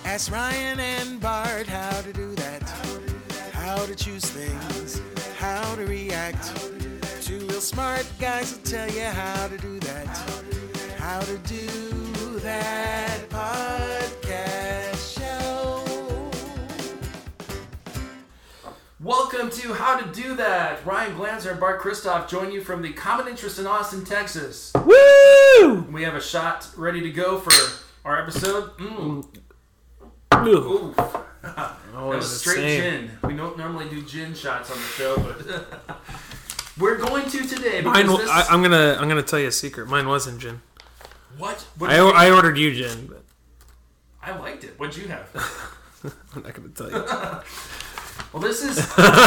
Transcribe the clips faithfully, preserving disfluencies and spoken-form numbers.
Ask Ryan and Bart how to do that. How to choose things. How to react. Two real smart guys will tell you how to do that. How to do that podcast show. Welcome to How to Do That. Ryan Glanzer and Bart Christoph join you from the Common Interest in Austin, Texas. Woo! We have a shot ready to go for our episode. Mm. Ooh. that was straight gin. We don't normally do gin shots on the show, but we're going to today. Mine, This... I, I'm gonna I'm gonna tell you a secret. Mine wasn't gin. What? what I, you I ordered you gin, but I liked it. What'd you have? I'm not gonna tell you. Well, this is...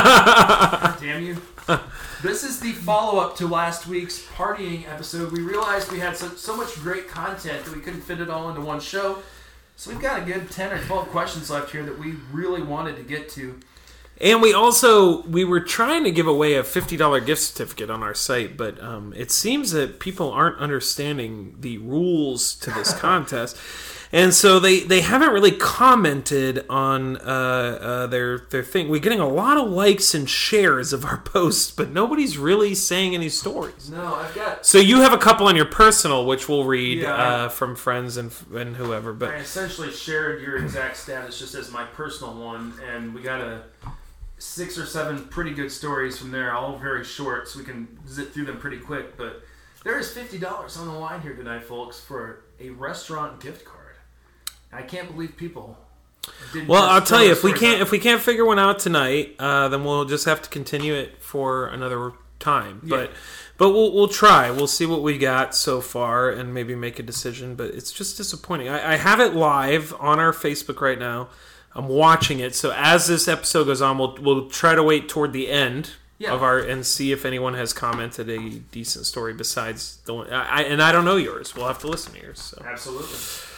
God damn you. This is the follow-up to last week's partying episode. We realized we had so, so much great content that we couldn't fit it all into one show. So we've got a good ten or twelve questions left here that we really wanted to get to. And we also, we were trying to give away a fifty dollars gift certificate on our site, but um, it seems that people aren't understanding the rules to this contest. And so they, they haven't really commented on uh, uh, their their thing. We're getting a lot of likes and shares of our posts, but nobody's really saying any stories. No, I've got... So you have a couple on your personal, which we'll read Yeah, uh, I, from friends and and whoever. But I essentially shared your exact status just as my personal one, and we got a six or seven pretty good stories from there, all very short, so we can zip through them pretty quick. But there is fifty dollars on the line here tonight, folks, for a restaurant gift card. I can't believe people didn't. Well, I'll tell you, if we stories can't out. if we can't figure one out tonight, uh, then we'll just have to continue it for another time. Yeah. But but we'll we'll try. We'll see what we got so far and maybe make a decision. But it's just disappointing. I, I have it live on our Facebook right now. I'm watching it. So as this episode goes on, we'll we'll try to wait toward the end Yeah. of our and see if anyone has commented a decent story besides the one. I, I, and I don't know yours. We'll have to listen to yours. So. Absolutely.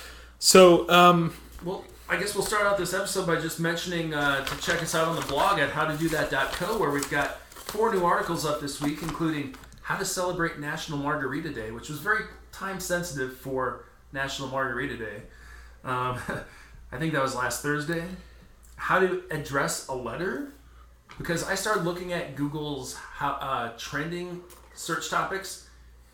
So, um, Well, I guess we'll start out this episode by just mentioning uh, to check us out on the blog at how to do that dot co, where we've got four new articles up this week, including how to celebrate National Margarita Day, which was very time-sensitive for National Margarita Day. Um, I think that was last Thursday. How to address a letter, because I started looking at Google's how, uh, trending search topics,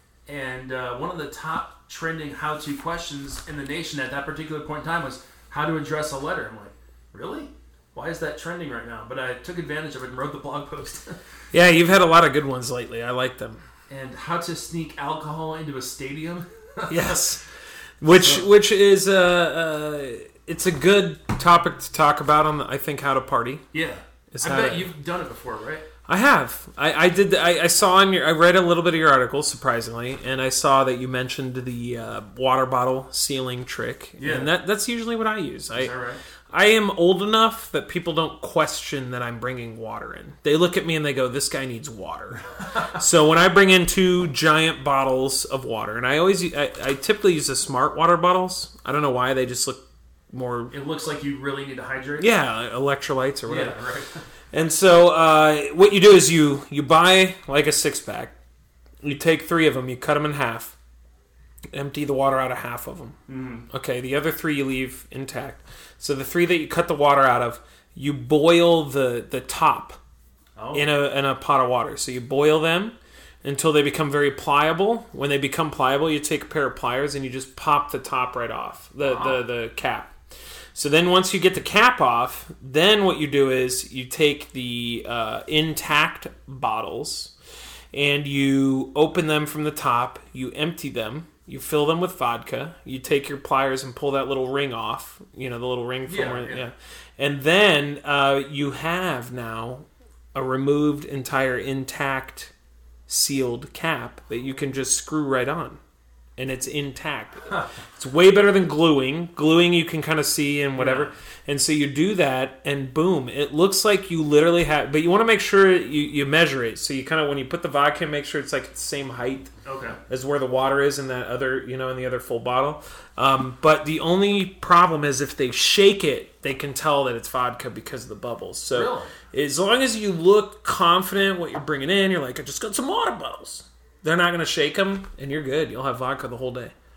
and uh, one of the top trending how-to questions in the nation at that particular point in time was how to address a letter. I'm like, really? Why is that trending right now? But I took advantage of it and wrote the blog post. yeah, you've had a lot of good ones lately. I like them. And how to sneak alcohol into a stadium. Yes, which So- which is uh, uh, it's a good topic to talk about on the, I think How to Party. Yeah. Is I how bet to- you've done it before, right? I have. I, I did. I, I saw on your. I read a little bit of your article, surprisingly, and I saw that you mentioned the uh, water bottle sealing trick. Yeah. And that that's usually what I use. I Is that right? I am old enough that people don't question that I'm bringing water in. They look at me and they go, "This guy needs water." So when I bring in two giant bottles of water, and I always, I, I typically use the smart water bottles. I don't know why, they just look more. It looks like you really need to hydrate. Yeah, electrolytes or whatever. Yeah, right. And so uh, what you do is you you buy like a six pack. You take three of them, you cut them in half, empty the water out of half of them. Mm. Okay, the other three you leave intact. So the three that you cut the water out of, you boil the, the top Oh. in a in a pot of water. So you boil them until they become very pliable. When they become pliable, you take a pair of pliers and you just pop the top right off, the, Wow. the, the cap. So then once you get the cap off, then what you do is you take the uh, intact bottles and you open them from the top, you empty them, you fill them with vodka, you take your pliers and pull that little ring off, you know, the little ring from Yeah, where, yeah. yeah. And then uh, you have now a removed entire intact sealed cap that you can just screw right on. And it's intact. Huh. It's way better than gluing. Gluing you can kind of see and whatever. Yeah. And so you do that, and boom, it looks like you literally have. But you want to make sure you, you measure it. So you kind of, when you put the vodka, make sure it's like the same height Okay. as where the water is in that other, you know, in the other full bottle. Um, but the only problem is if they shake it, they can tell that it's vodka because of the bubbles. So Really? as long as you look confident what you're bringing in, you're like, I just got some water bottles. They're not going to shake them, and you're good. You'll have vodka the whole day.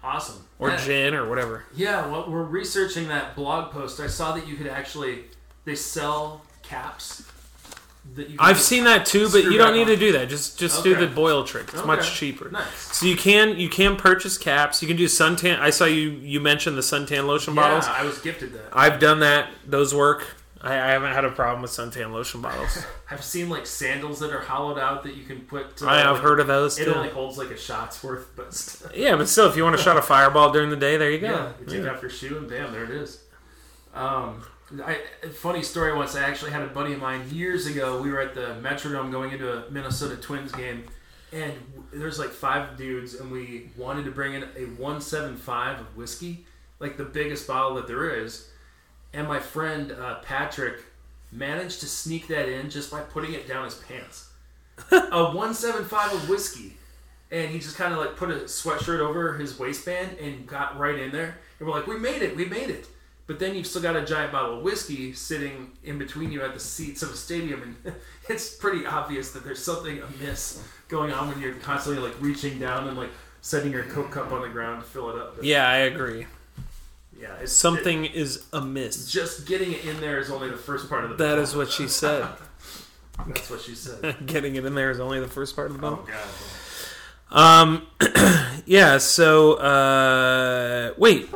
Awesome. or yeah. gin or whatever. Yeah, well, we're researching that blog post. I saw that you could actually, they sell caps. That you can I've just seen that too, but screw you don't back need on. to do that. Just just do Okay. the boil trick. It's Okay. much cheaper. Nice. So you can you can purchase caps. You can do suntan. I saw you you mentioned the suntan lotion Yeah, bottles. I was gifted that. I've done that. Those work. I, I haven't had a problem with suntan lotion bottles. I've seen like sandals that are hollowed out that you can put. To, I, I've like, heard of those It too. only holds like a shot's worth, but still. Yeah, but still, if you want to shot a fireball during the day, there you go. Yeah, you take Yeah. off your shoe and bam, there it is. Um, I, funny story once, I actually had a buddy of mine years ago. We were at the Metrodome going into a Minnesota Twins game, and there's like five dudes, and we wanted to bring in a one seventy-five of whiskey, like the biggest bottle that there is. And my friend uh, Patrick managed to sneak that in just by putting it down his pants. A one seventy-five of whiskey. And he just kind of like put a sweatshirt over his waistband and got right in there. And we're like, we made it, we made it. But then you've still got a giant bottle of whiskey sitting in between you at the seats of a stadium. And it's pretty obvious that there's something amiss going on when you're constantly like reaching down and like setting your Coke cup on the ground to fill it up. But, Yeah, I agree. yeah, it's, Something it, is amiss. just getting it in there is only the first part of the That bottle. is what she said. That's what she said. Getting it in there is only the first part of the Oh, bottle. God. Um, yeah. So, uh, wait.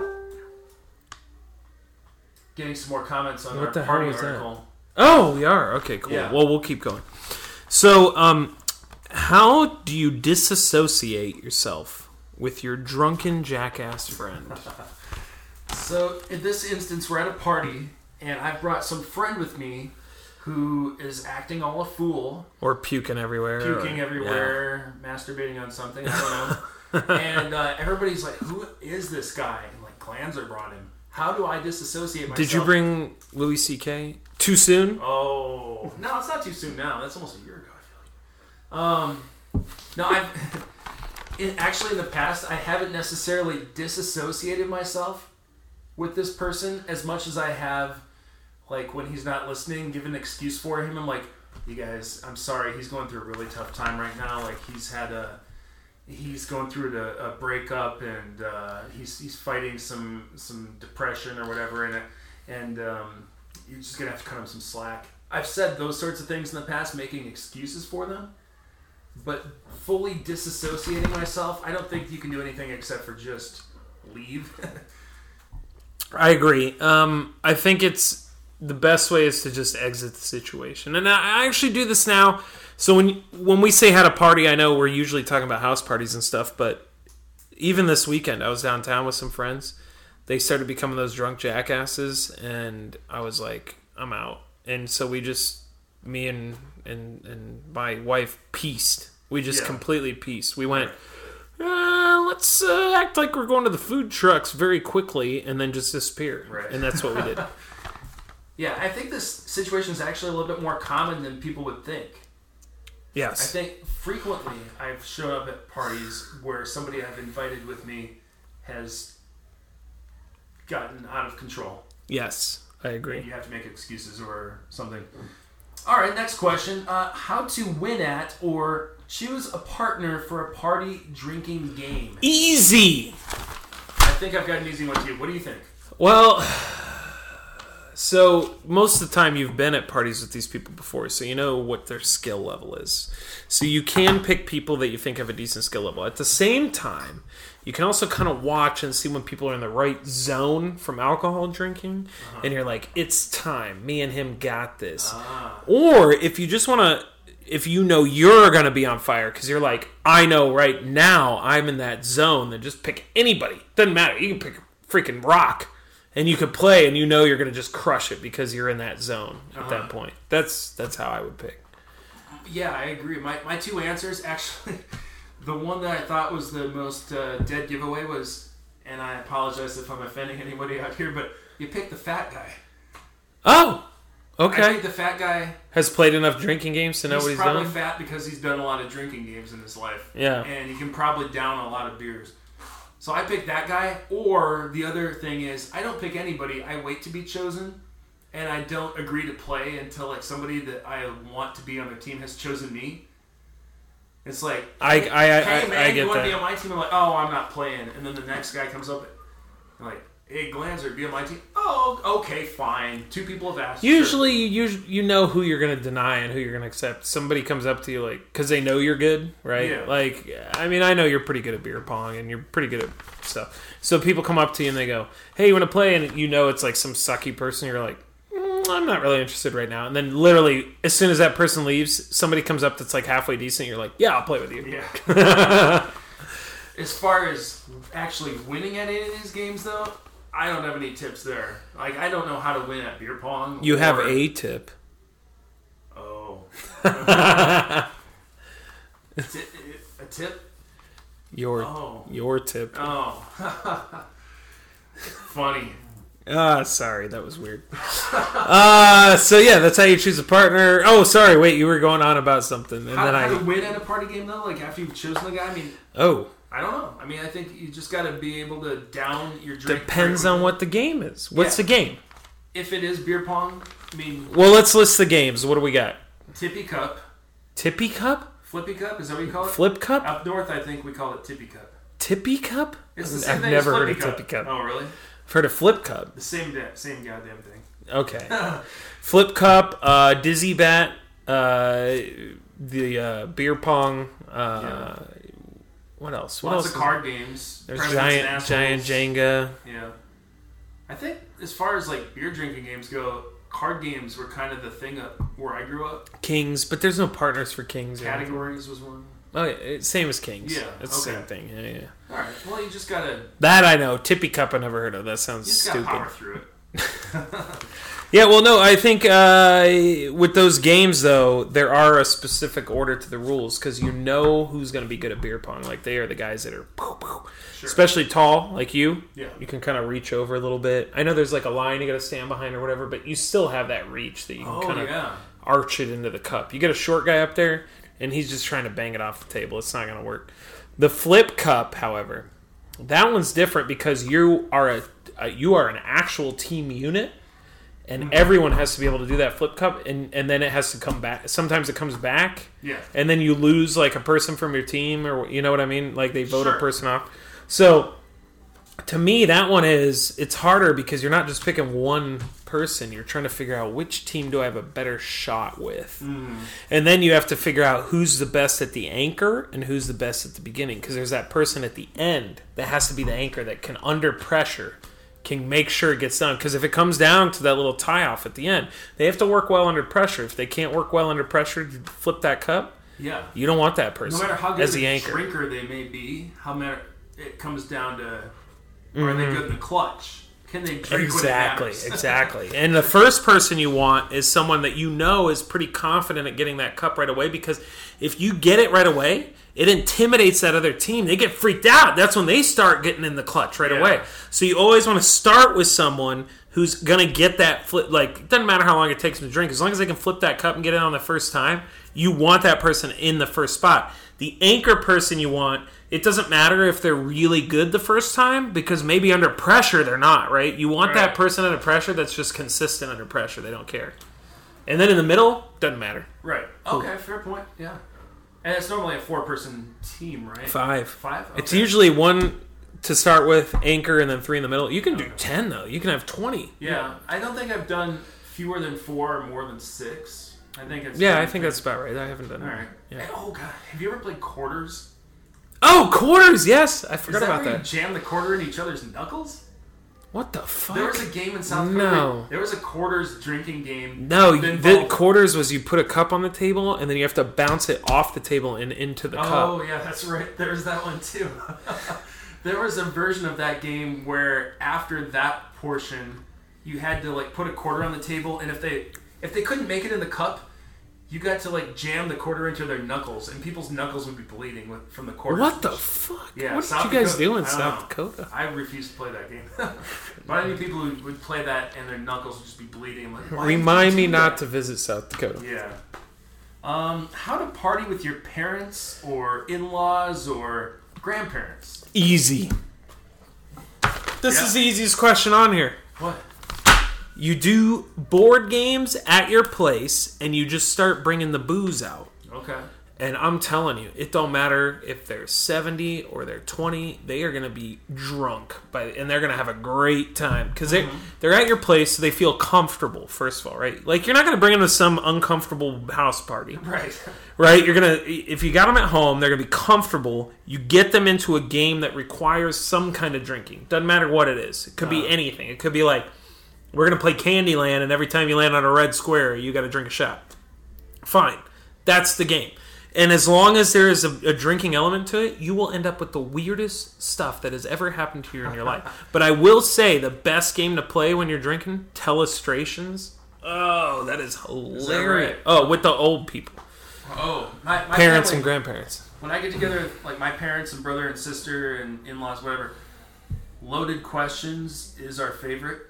Getting some more comments on What our the hell party was that? article. Oh, we are. Okay, cool. Yeah. Well, we'll keep going. So, um, how do you disassociate yourself with your drunken jackass friend? So, in this instance, we're at a party, and I've brought some friend with me who is acting all a fool, Or puking everywhere. puking or- everywhere, masturbating on something, I don't know. and uh, everybody's like, who is this guy? And like, Glanzer brought him. How do I disassociate Yeah. myself? Did you bring Louis C K too soon? Oh, no, it's not too soon now. That's almost a year ago, I feel like. Um, no, I've... In, actually, in the past, I haven't necessarily disassociated myself with this person as much as I have, like, when he's not listening, give an excuse for him. I'm like, you guys, I'm sorry, he's going through a really tough time right now. Like, he's had a... He's going through a, a breakup, and uh, he's he's fighting some some depression or whatever, and and um, you're just gonna have to cut him some slack. I've said those sorts of things in the past, making excuses for them, but fully disassociating myself, I don't think you can do anything except for just leave. I agree. Um, I think it's the best way is to just exit the situation, and I I actually do this now. So when when we say had a party, I know we're usually talking about house parties and stuff, but even this weekend, I was downtown with some friends. They started becoming those drunk jackasses, and I was like, I'm out. And so we just, me and and, and my wife pieced. We just Yeah. completely pieced. We went, uh, let's uh, act like we're going to the food trucks very quickly, and then just disappear. Right. And that's what we did. Yeah, I think this situation is actually a little bit more common than people would think. I Yes. think frequently I've shown up at parties where somebody I've invited with me has gotten out of control. Yes, I agree. You have to make excuses or something. All right, next question. Uh, how to win at or choose a partner for a party drinking game? Easy. I think I've got an easy one to you. What do you think? Well, so most of the time you've been at parties with these people before, so you know what their skill level is. So you can pick people that you think have a decent skill level. At the same time, you can also kind of watch and see when people are in the right zone from alcohol drinking, uh-huh. and you're like, it's time. Me and him got this. Ah. Or if you just want to, if you know you're going to be on fire, because you're like, I know right now I'm in that zone, then just pick anybody. Doesn't matter. You can pick freaking rock. And you could play, and you know you're going to just crush it because you're in that zone at uh-huh. that point. That's that's how I would pick. Yeah, I agree. My my two answers, actually, the one that I thought was the most uh, dead giveaway was, and I apologize if I'm offending anybody out here, but you pick the fat guy. Oh, I okay. think the fat guy, Has played enough drinking games to know he's what he's probably done? fat because he's done a lot of drinking games in his life. Yeah. And he can probably down a lot of beers. So I pick that guy, or the other thing is, I don't pick anybody. I wait to be chosen, and I don't agree to play until like somebody that I want to be on their team has chosen me. It's like, I hey, I I, hey, man, I you get want to be that. on my team? I'm like, oh, I'm not playing. And then the next guy comes up and like, hey, Glanzer, be on my team. Oh, okay, fine. Two people have asked. Usually, you us- you know who you're going to deny and who you're going to accept. Somebody comes up to you like because they know you're good, right? Yeah. Like, I mean, I know you're pretty good at beer pong and you're pretty good at stuff. So people come up to you and they go, "Hey, you want to play?" And you know it's like some sucky person. You're like, mm, "I'm not really interested right now." And then literally, as soon as that person leaves, somebody comes up that's like halfway decent. You're like, "Yeah, I'll play with you." Yeah. As far as actually winning at any of these games, though, I don't have any tips there. Like, I don't know how to win at beer pong. You or... have a tip. Oh. a, t- a tip? Your oh. your tip. Oh. Funny. Ah, sorry, that was weird. uh, so yeah, that's how you choose a partner. Oh, sorry, wait, you were going on about something, and how, then how I. to win at a party game, though? Like, after you've chosen the guy? I mean... Oh. I don't know. I mean, I think you just got to be able to down your drink. Depends on what the game is. What's Yeah. the game? If it is beer pong, I mean... Well, let's list the games. What do we got? Tippy cup. Tippy cup? Flippy cup? Is that what you call it? Flip cup? Up north, I think we call it tippy cup. Tippy cup? It's the same I've thing never as heard flippy of cup. tippy cup. Oh, really? I've heard of flip cup. The same da- same goddamn thing. Okay. Flip cup, uh, dizzy bat, uh, the uh, beer pong. Uh, Yeah. What else? What Lots else? of card games. There's Presidents and giant, Assholes. giant Jenga. Yeah. I think as far as like beer drinking games go, card games were kind of the thing up where I grew up. Kings, but there's no partners for Kings. or anything. Categories was one. Oh, yeah, it's same as Kings. Yeah, it's the okay. same thing. Yeah, yeah. All right. Well, you just gotta That I know. Tippy cup I never heard of. That you sounds just gotta stupid. power through it. Yeah, well, no, I think uh, with those games, though, there are a specific order to the rules because you know who's going to be good at beer pong. Like, they are the guys that are, poo, poo. Sure. Especially tall, like you. Yeah. You can kind of reach over a little bit. I know there's like a line you got to stand behind or whatever, but you still have that reach that you can Oh kind of yeah. arch it into the cup. You get a short guy up there, and he's just trying to bang it off the table. It's not going to work. The flip cup, however, that one's different because you are a, a you are an actual team unit. And everyone has to be able to do that flip cup, and, and then it has to come back. Sometimes it comes back, Yeah. and then you lose like a person from your team, or you know what I mean? Like they vote Sure. a person off. So to me, that one is it's harder because you're not just picking one person. You're trying to figure out which team do I have a better shot with, Mm. and then you have to figure out who's the best at the anchor and who's the best at the beginning. Because there's that person at the end that has to be the anchor that can under pressure. Can make sure it gets done. Because if it comes down to that little tie-off at the end, they have to work well under pressure. If they can't work well under pressure to flip that cup, Yeah. you don't want that person No matter how good as of the a anchor. drinker they may be, how matter it comes down to are Mm-hmm. they good in the clutch? Can they drink Exactly, when it matters? exactly. And the first person you want is someone that you know is pretty confident at getting that cup right away, because if you get it right away, it intimidates that other team. They get freaked out. That's when they start getting in the clutch right Yeah. away. So you always want to start with someone who's going to get that flip. Like, it doesn't matter how long it takes them to drink. As long as they can flip that cup and get it on the first time, you want that person in the first spot. The anchor person you want, it doesn't matter if they're really good the first time, because maybe under pressure they're not, right? You want Right. that person under pressure that's just consistent under pressure. They don't care. And then in the middle, doesn't matter. Right. Okay, fair point. Yeah. And it's normally a four-person team, right? Five. Five? It's Okay. usually one to start with, anchor, and then three in the middle. You can do ten, though. You can have twenty. Yeah. I don't think I've done fewer than four or more than six. I think it's... Yeah, I think that's about right. I haven't done All that. right. Yeah. And, oh, God. Have you ever played quarters? Oh, quarters, yes. I Is forgot that about where that. you jam the quarter in each other's knuckles? What the fuck? There was a game in South Korea. No. There was a quarters drinking game. No, that the involved- quarters was you put a cup on the table, and then you have to bounce it off the table and into the cup. Oh, yeah, that's right. There's that one, too. There was a version of that game where after that portion, you had to, like, put a quarter on the table, and if they if they couldn't make it in the cup, you got to, like, jam the quarter into their knuckles, and people's knuckles would be bleeding with, from the quarter. What the fuck? Yeah, what did South you guys Dakota- do in I don't South know. Dakota? I refused to play that game. But I knew people who would play that, and their knuckles would just be bleeding. I'm like, why did you Remind me do not that? to visit South Dakota. Yeah. Um, how to party with your parents or in-laws or grandparents? Easy. This Yeah. is the easiest question on here. What? You do board games at your place, and you just start bringing the booze out. Okay. And I'm telling you, it don't matter if they're seventy or they're twenty. They are going to be drunk, by, and they're going to have a great time. Because they're, mm-hmm. they're at your place, so they feel comfortable, first of all, right? Like, you're not going to bring them to some uncomfortable house party. Right. Right? You're going to, if you got them at home, they're going to be comfortable. You get them into a game that requires some kind of drinking. Doesn't matter what it is. It could be uh, anything. It could be like, we're going to play Candyland, and every time you land on a red square, you got to drink a shot. Fine. That's the game. And as long as there is a, a drinking element to it, you will end up with the weirdest stuff that has ever happened to you in your life. But I will say, the best game to play when you're drinking, Telestrations. Oh, that is hilarious. Is that right? Oh, with the old people. Oh, my, my parents family, and grandparents. When I get together with like my parents and brother and sister and in-laws, whatever, Loaded Questions is our favorite.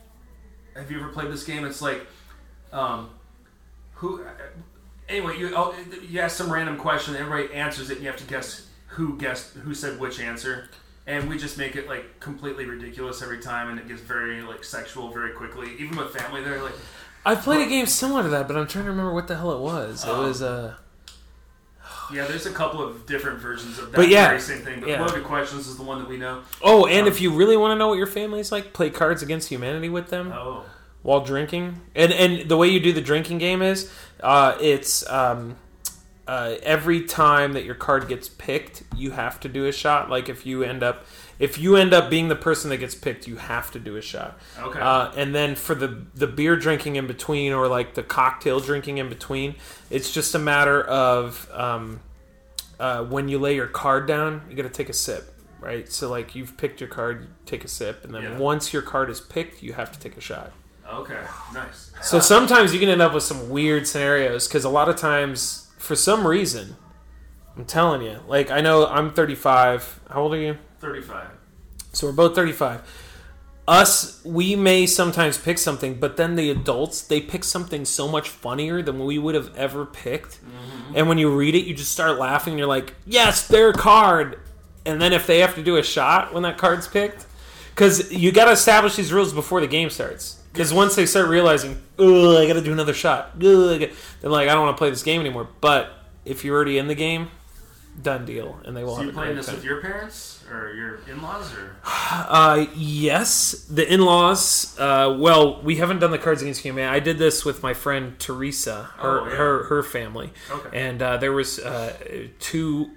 Have you ever played this game? It's like, um, who... Anyway, you oh, you ask some random question, and everybody answers it, and you have to guess who guessed who said which answer, and we just make it like completely ridiculous every time, and it gets very like sexual very quickly. Even with family, they're like, I played a game similar to that, but I'm trying to remember what the hell it was. It um, was uh yeah, there's a couple of different versions of that but yeah, very same thing. But yeah. Loaded Questions is the one that we know. Oh, and um, if you really want to know what your family's like, play Cards Against Humanity with them. Oh. While drinking, and and the way you do the drinking game is, uh, it's um, uh, every time that your card gets picked, you have to do a shot. Like if you end up, if you end up being the person that gets picked, you have to do a shot. Okay. Uh, and then for the the beer drinking in between, or like the cocktail drinking in between, it's just a matter of um, uh, when you lay your card down, you got to take a sip. Right. So like you've picked your card, you take a sip, and then yeah. once your card is picked, you have to take a shot. Okay, nice. So sometimes you can end up with some weird scenarios because a lot of times, for some reason, I'm telling you, like I know I'm thirty-five. How old are you? thirty-five. So we're both thirty-five. Us, we may sometimes pick something, but then the adults, they pick something so much funnier than we would have ever picked. Mm-hmm. And when you read it, you just start laughing. And you're like, yes, their card. And then if they have to do a shot when that card's picked, because you got to establish these rules before the game starts. Because once they start realizing, ugh, I got to do another shot, ugh, they're like, I don't want to play this game anymore. But if you're already in the game, done deal, and they will. So have you a playing great this time. With your parents or your in-laws, or? Uh, yes, the in-laws. Uh, well, we haven't done the Cards Against Humanity. I did this with my friend Teresa, her oh, yeah. her, her family, okay. and uh, there was uh, two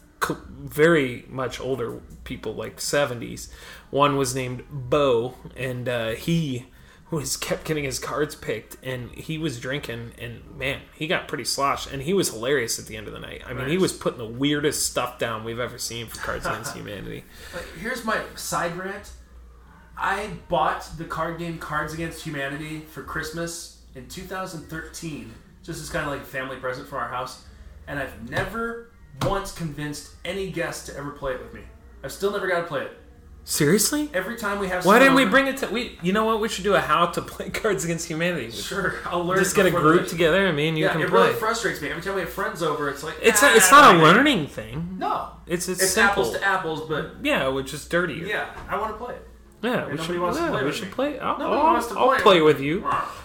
very much older people, like seventies. One was named Bo, and uh, he. was kept getting his cards picked, and he was drinking, and man, he got pretty sloshed, and he was hilarious at the end of the night. I mean, nice. He was putting the weirdest stuff down we've ever seen for Cards Against Humanity. Here's my side rant. I bought the card game Cards Against Humanity for Christmas in two thousand thirteen, just as kind of like a family present for our house, and I've never once convinced any guest to ever play it with me. I've still never got to play it. Seriously? Every time we have Why didn't we over, bring it to... We, you know what? We should do a how to play Cards Against Humanity. Sure. I'll learn. Just get a group together and me and you yeah, can it play. It really frustrates me. Every time we have friends over, it's like... It's ah, a, it's not a learning thing. No. It's it's, it's simple. apples to apples, but... Yeah, which is dirtier. Yeah, I want to play it. Yeah, we should, wants yeah, to play we should play. I'll, Nobody I'll, wants to play I'll it. play with you.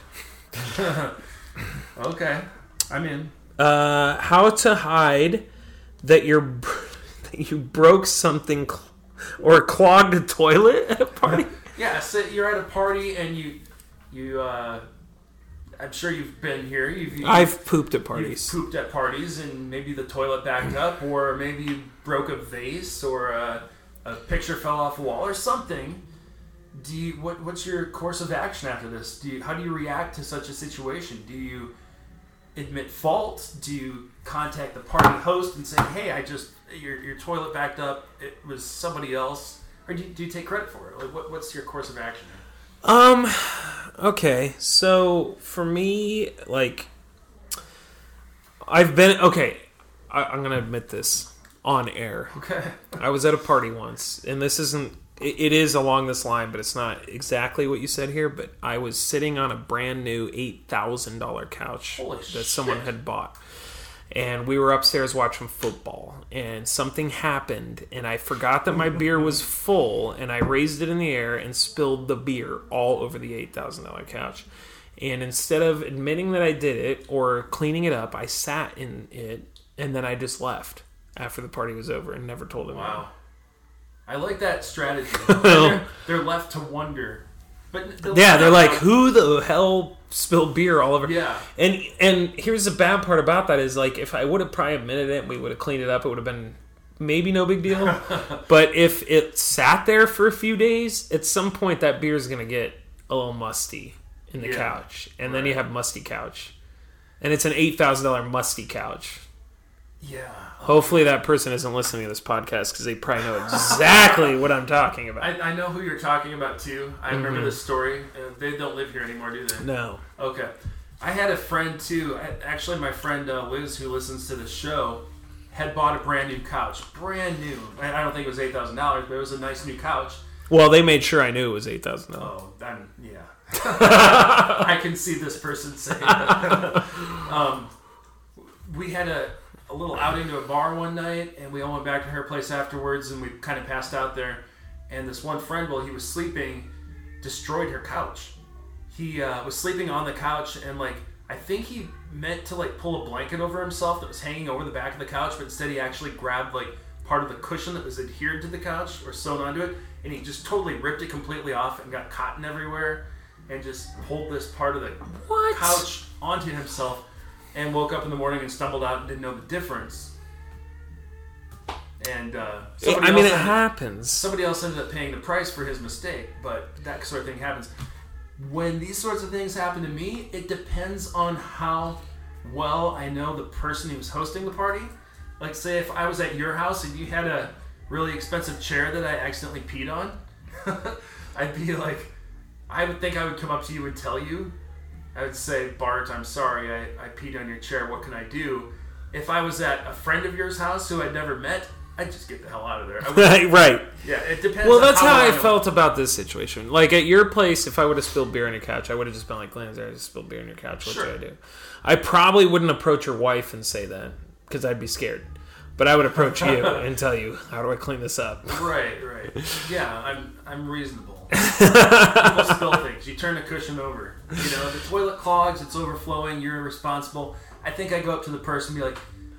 Okay. I'm in. Uh, how to hide that you're... that you broke something... Cl- or clogged a toilet at a party? Yeah, so you're at a party and you, you. Uh, I'm sure you've been here. You've, you've, I've pooped at parties. You've pooped at parties, and maybe the toilet backed up, or maybe you broke a vase, or a, a picture fell off a wall, or something. Do you? What? What's your course of action after this? Do you? How do you react to such a situation? Do you admit fault? Do you contact the party host and say, "Hey, I just." Your your toilet backed up. It was somebody else, or do you, do you take credit for it? Like, what what's your course of action? Um, okay. So for me, like, I've been okay. I, I'm gonna admit this on air. Okay. I was at a party once, and this isn't. It, it is along this line, but it's not exactly what you said here. But I was sitting on a brand new eight thousand dollar couch Holy that shit. someone had bought. And we were upstairs watching football, and something happened, and I forgot that my beer was full, and I raised it in the air and spilled the beer all over the eight thousand dollar couch. And instead of admitting that I did it or cleaning it up, I sat in it and then I just left after the party was over and never told anyone. Wow. I like that strategy. they're, they're left to wonder. But they'll yeah, they're like, out. who the hell spilled beer all over? Yeah. And and here's the bad part about that is, like, if I would have probably admitted it and we would have cleaned it up, it would have been maybe no big deal. But if it sat there for a few days, at some point that beer is going to get a little musty in the Yeah. couch. And Right. then you have musty couch. And it's an eight thousand dollars musty couch. Yeah. Hopefully that person isn't listening to this podcast because they probably know exactly what I'm talking about. I, I know who you're talking about, too. I remember Mhm. this story. Uh, they don't live here anymore, do they? No. Okay. I had a friend, too. I, actually, my friend uh, Liz, who listens to the show, had bought a brand new couch. Brand new. I, I don't think it was eight thousand dollars, but it was a nice new couch. Well, they made sure I knew it was eight thousand dollars. Oh, I'm, yeah. I can see this person saying that. um, we had a, a little outing to a bar one night, and we all went back to her place afterwards, and we kind of passed out there. And this one friend, while he was sleeping, destroyed her couch. He uh, was sleeping on the couch, and like I think he meant to like pull a blanket over himself that was hanging over the back of the couch, but instead he actually grabbed like part of the cushion that was adhered to the couch or sewn onto it, and he just totally ripped it completely off and got cotton everywhere, and just pulled this part of the What? couch onto himself, and woke up in the morning and stumbled out and didn't know the difference. And uh, somebody I mean, else it ended- happens. Somebody else ended up paying the price for his mistake, but that sort of thing happens. When these sorts of things happen to me, it depends on how well I know the person who was hosting the party. Like, say if I was at your house and you had a really expensive chair that I accidentally peed on, I'd be like, I would think I would come up to you and tell you. I would say, Bart, I'm sorry, I, I peed on your chair, what can I do? If I was at a friend of yours' house who I'd never met, I'd just get the hell out of there. I wouldn't- Right. Yeah, it depends. Well, on that's how I know. felt about this situation. Like, at your place, if I would have spilled beer on your couch, I would have just been like, Lance, I just spilled beer on your couch. What Sure. should I do? I probably wouldn't approach your wife and say that, because I'd be scared. But I would approach you and tell you, how do I clean this up? Right, right. Yeah, I'm I'm reasonable. People spill things. You turn the cushion over. You know, the toilet clogs, it's overflowing, you're irresponsible. I think I go up to the person and be like,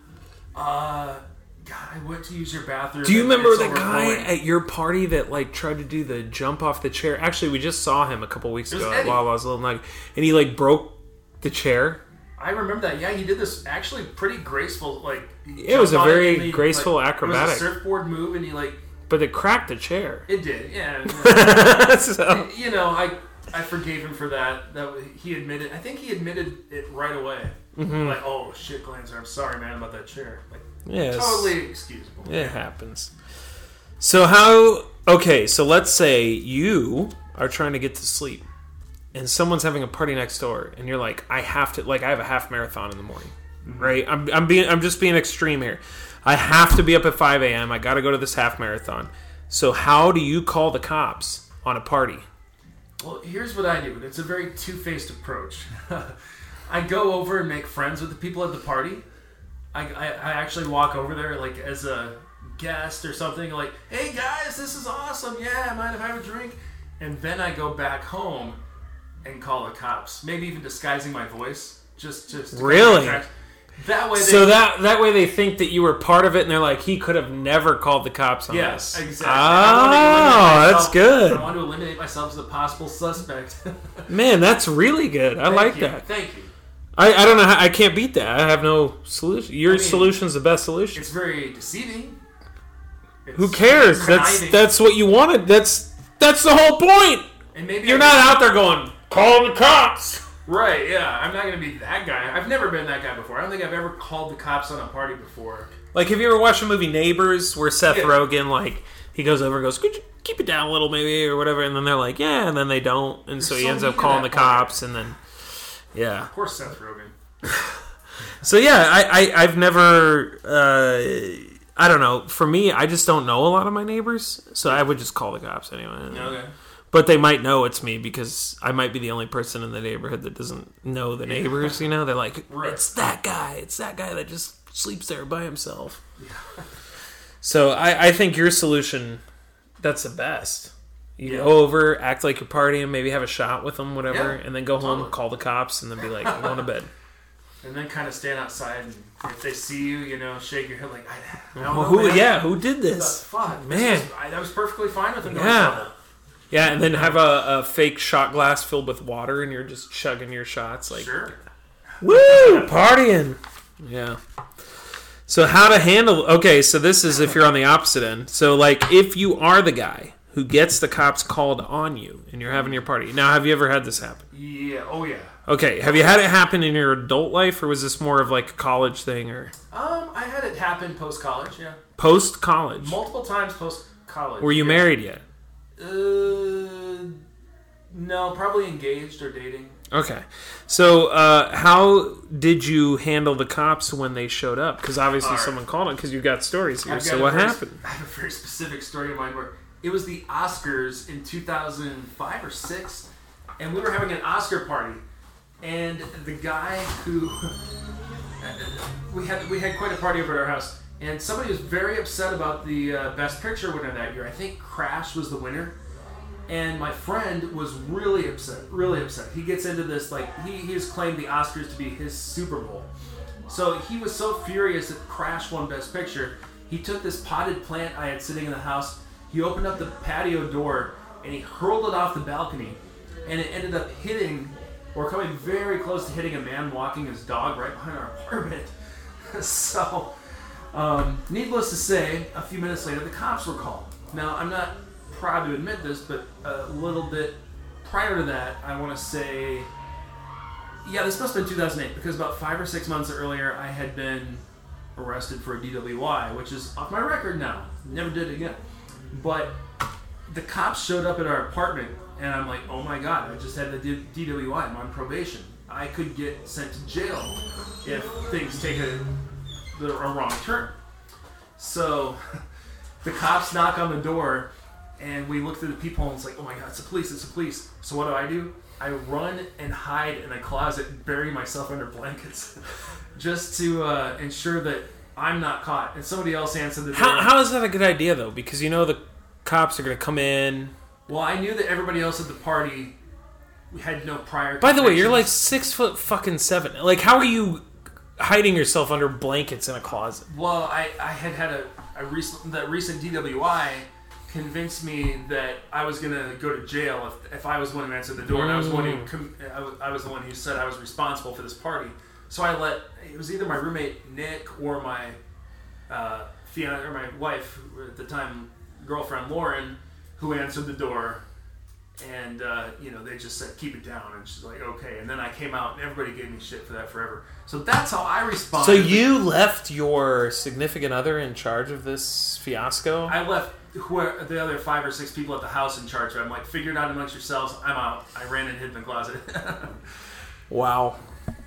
uh, God, I went to use your bathroom. Do you and remember it's the guy overflowing." at your party that like tried to do the jump off the chair? Actually, we just saw him a couple weeks It was ago at Eddie. Wawa's Little Nugget, and he like broke the chair. I remember that. Yeah, he did this actually pretty graceful, like... he It was jumped a on very and he, graceful like, acrobatic. It was a surfboard move, and he like... But it cracked the chair. It did, yeah. So- You know, I I forgave him for that. That was- he admitted. I think he admitted it right away. Mhm. Like, oh shit, Glanzer, I'm sorry, man, about that chair. Like, Yes. totally excusable. It happens. So how... Okay, so let's say you are trying to get to sleep, and someone's having a party next door, and you're like, I have to... Like, I have a half marathon in the morning, right? I'm, I'm being... I'm just being extreme here. I have to be up at five a.m. I got to go to this half marathon. So how do you call the cops on a party? Well, here's what I do. It's a very two-faced approach. I go over and make friends with the people at the party. I, I, I actually walk over there like as a guest or something. Like, hey guys, this is awesome. Yeah, mind if I have a drink? And then I go back home and call the cops. Maybe even disguising my voice. Just, just to kind of Really? attract- That way. They, So that that way they think that you were part of it, and they're like, he could have never called the cops on Yes, us. exactly. I want to eliminate Oh, that's myself- good. I want to eliminate myself as a possible suspect. Man, that's really good. I Thank like you. that. Thank you. I, I don't know how, I can't beat that. I have no solution. Your I mean, solution's the best solution. It's very deceiving. It's Who cares? That's conniving. that's what you wanted. That's that's the whole point. And maybe You're I- not out there going, call the cops. Right, yeah. I'm not going to be that guy. I've never been that guy before. I don't think I've ever called the cops on a party before. Like, have you ever watched the movie Neighbors, where Seth Yeah. Rogen, like, he goes over and goes, could you keep it down a little, maybe, or whatever, and then they're like, yeah, and then they don't, and so he so ends up mean to calling the that part. cops, and then, yeah. Of course, Seth Rogen. So, yeah, I, I, I've never, uh, I don't know, for me, I just don't know a lot of my neighbors, so I would just call the cops anyway. Okay. But they might know it's me because I might be the only person in the neighborhood that doesn't know the neighbors, you know? They're like, Right. it's that guy. It's that guy that just sleeps there by himself. So I, I think your solution, that's the best. You Yeah. go over, act like you're partying, maybe have a shot with them, whatever, Yeah, and then go home, totally. call the cops, and then be like, I'm going to bed. and then kind of stand outside, and if they see you, you know, shake your head like, I, I don't well, know, who? man. Yeah, who did What this? the fuck? Man. This was, I, that was perfectly fine with it. Yeah. Yeah, and then have a, a fake shot glass filled with water, and you're just chugging your shots. Like, Sure. woo, partying. Yeah. So how to handle... Okay, so this is if you're on the opposite end. So, like, if you are the guy who gets the cops called on you, and you're having your party. Now, have you ever had this happen? Yeah. Oh, yeah. Okay, have you had it happen in your adult life, or was this more of like a college thing, or Um, I had it happen post-college, yeah. post-college? Multiple times post-college. Were you yeah. married yet? Uh, no, probably engaged or dating. Okay. So, uh, how did you handle the cops when they showed up? Because obviously All right. someone called it, because you got stories here. I've got So a what very happened? sp- I have a very specific story in mind where it was the Oscars in two thousand five or six, and we were having an Oscar party, and the guy who we had we had quite a party over at our house, and somebody was very upset about the uh, Best Picture winner that year. I think Crash was the winner. And my friend was really upset, really upset. He gets into this, like, he, he has claimed the Oscars to be his Super Bowl. So he was so furious that Crash won Best Picture, he took this potted plant I had sitting in the house, he opened up the patio door, and he hurled it off the balcony. And it ended up hitting, or coming very close to hitting a man walking his dog right behind our apartment. So, um, needless to say, a few minutes later, the cops were called. Now, I'm not proud to admit this, but a little bit prior to that, I want to say, yeah, this must have been two thousand eight, because about five or six months earlier, I had been arrested for a D W I, which is off my record now. Never did it again. But the cops showed up at our apartment, and I'm like, oh my god, I just had the D W I. I'm on probation. I could get sent to jail if things take a, a wrong turn. So the cops knock on the door, and we look through the peephole, and it's like, oh my god, it's the police, it's the police. So what do I do? I run and hide in a closet and bury myself under blankets just to uh, ensure that I'm not caught. And somebody else answered the door. How, how is that a good idea, though? Because you know the cops are going to come in. Well, I knew that everybody else at the party had no prior By the way, you're like convictions. six foot fucking seven. Like, how are you hiding yourself under blankets in a closet? Well, I, I had had a, a recent, that recent D W I convinced me that I was going to go to jail if, if I was the one who answered the door, and I was the one who com- I, was, I was the one who said I was responsible for this party. So I let, it was either my roommate Nick or my uh, fiance or my wife at the time, girlfriend Lauren, who answered the door, and uh, you know, they just said keep it down, and she's like okay. And then I came out, and everybody gave me shit for that forever. So that's how I responded. So you left your significant other in charge of this fiasco? I left who are the other five or six people at the house in charge of it. I'm like, figure it out amongst yourselves. I'm out. I ran and hid in the closet. Wow.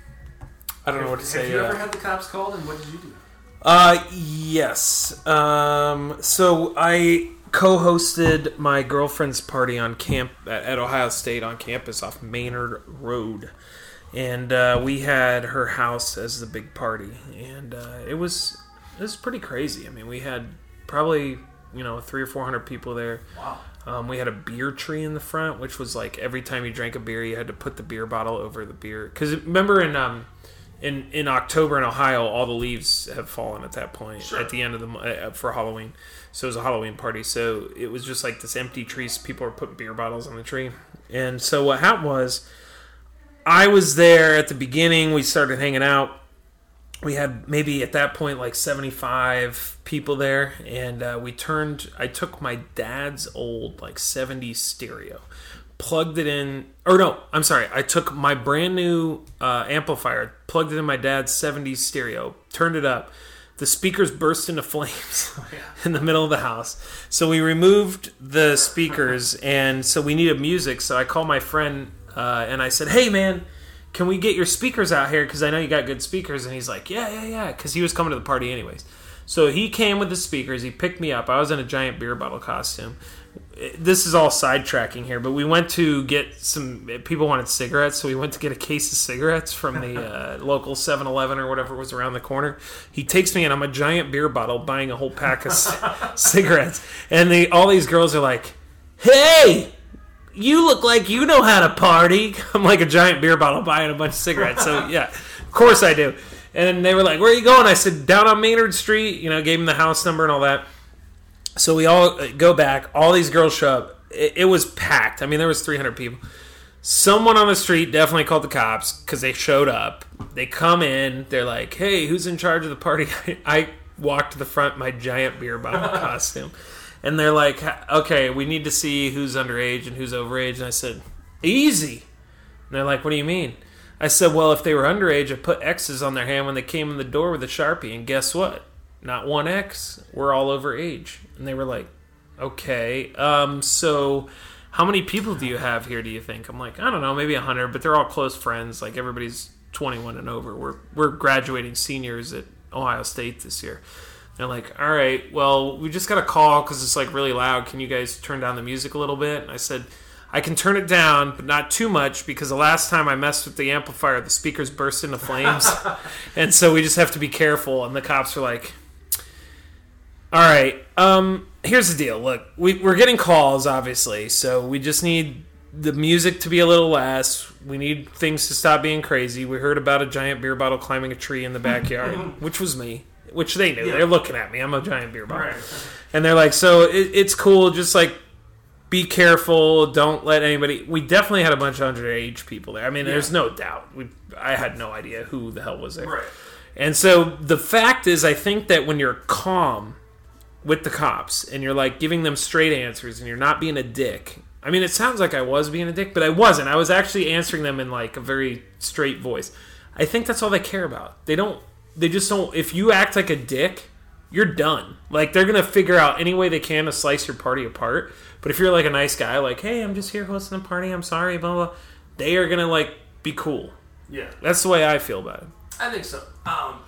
I don't know what to Have say. you uh, ever had the cops called, and what did you do? Uh, yes. Um, so I co-hosted my girlfriend's party on camp at, at Ohio State on campus off Maynard Road, and uh, we had her house as the big party, and uh, it was it was pretty crazy. I mean, we had probably you know three or four hundred people there. Wow. Um, we had a beer tree in the front, which was like every time you drank a beer, you had to put the beer bottle over the beer. Because remember in um, in in October in Ohio, all the leaves have fallen at that point Sure. at the end of the mo- uh, for Halloween. So it was a Halloween party. So it was just like this empty tree. So people were putting beer bottles on the tree. And so what happened was, I was there at the beginning. We started hanging out. We had maybe at that point like seventy-five people there, and uh, we turned. I took my dad's old like seventies stereo, plugged it in. Or no, I'm sorry. I took my brand new uh, amplifier, plugged it in my dad's seventies stereo, turned it up. The speakers burst into flames Oh, yeah. in the middle of the house. So we removed the speakers, and so we needed music. So I called my friend uh, and I said, "Hey, man, can we get your speakers out here? Because I know you got good speakers." And he's like, yeah, yeah, yeah. Because he was coming to the party anyways. So he came with the speakers. He picked me up. I was in a giant beer bottle costume. This is all sidetracking here, but we went to get some... People wanted cigarettes, so we went to get a case of cigarettes from the uh, local seven eleven or whatever was around the corner. He takes me in. I'm a giant beer bottle buying a whole pack of c- cigarettes. And they, all these girls are like, hey... you look like you know how to party. I'm like a giant beer bottle buying a bunch of cigarettes. So, yeah, of course I do. And they were like, where are you going? I said, down on Maynard Street. You know, gave them the house number and all that. So we all go back. All these girls show up. It, it was packed. I mean, there was three hundred people. Someone on the street definitely called the cops because they showed up. They come in. They're like, hey, who's in charge of the party? I walked to the front, my giant beer bottle costume. And they're like, okay, we need to see who's underage and who's overage. And I said, easy. And they're like, what do you mean? I said, well, if they were underage, I put X's on their hand when they came in the door with a Sharpie. And guess what? Not one X. We're all over age. And they were like, okay. Um, so how many people do you have here, do you think? I'm like, I don't know, maybe one hundred. But they're all close friends. Like, everybody's twenty-one and over. We're, we're graduating seniors at Ohio State this year. They're like, all right, well, we just got a call because it's like really loud. Can you guys turn down the music a little bit? And I said, I can turn it down, but not too much because the last time I messed with the amplifier, the speakers burst into flames. And so we just have to be careful. And the cops are like, all right, um, here's the deal. Look, we, we're getting calls, obviously, so we just need the music to be a little less. We need things to stop being crazy. We heard about a giant beer bottle climbing a tree in the backyard, which was me. Which they knew. Yeah. They're looking at me. I'm a giant beer bottle. Right. And they're like, so it, it's cool. Just, like, be careful. Don't let anybody... We definitely had a bunch of underage people there. I mean, yeah. There's no doubt. We, I had no idea who the hell was there. Right. And so the fact is, I think that when you're calm with the cops and you're, like, giving them straight answers and you're not being a dick... I mean, it sounds like I was being a dick, but I wasn't. I was actually answering them in, like, a very straight voice. I think that's all they care about. They don't... They just don't... If you act like a dick, you're done. Like, they're going to figure out any way they can to slice your party apart. But if you're, like, a nice guy, like, hey, I'm just here hosting a party, I'm sorry, blah, blah, they are going to, like, be cool. Yeah. That's the way I feel about it. I think so. Um,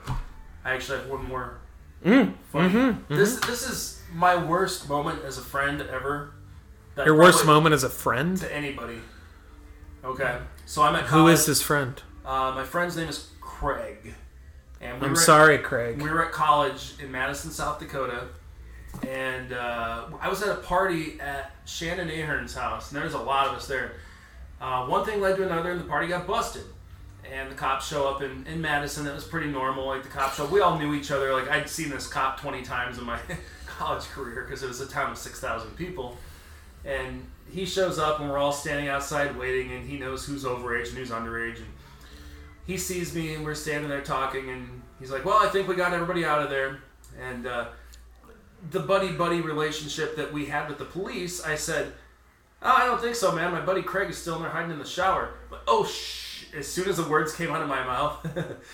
I actually have one more mm. funny. Mm-hmm. This, this is my worst moment as a friend ever. Your worst moment as a friend? To anybody. Okay. So I'm at college. Who is this friend? Uh, my friend's name is Craig. And we I'm were sorry, at, Craig. We were at college in Madison, South Dakota, and uh, I was at a party at Shannon Ahern's house, and there was a lot of us there. Uh, one thing led to another, and the party got busted. And the cops show up in, in Madison. It was pretty normal. Like, the cops show up. We all knew each other. Like, I'd seen this cop twenty times in my college career because it was a town of six thousand people. And he shows up, and we're all standing outside waiting, and he knows who's overage and who's underage, and he sees me, and we're standing there talking, and he's like, well, I think we got everybody out of there. And uh, the buddy-buddy relationship that we had with the police, I said, oh, I don't think so, man. My buddy Craig is still in there hiding in the shower. But, oh, shh. As soon as the words came out of my mouth,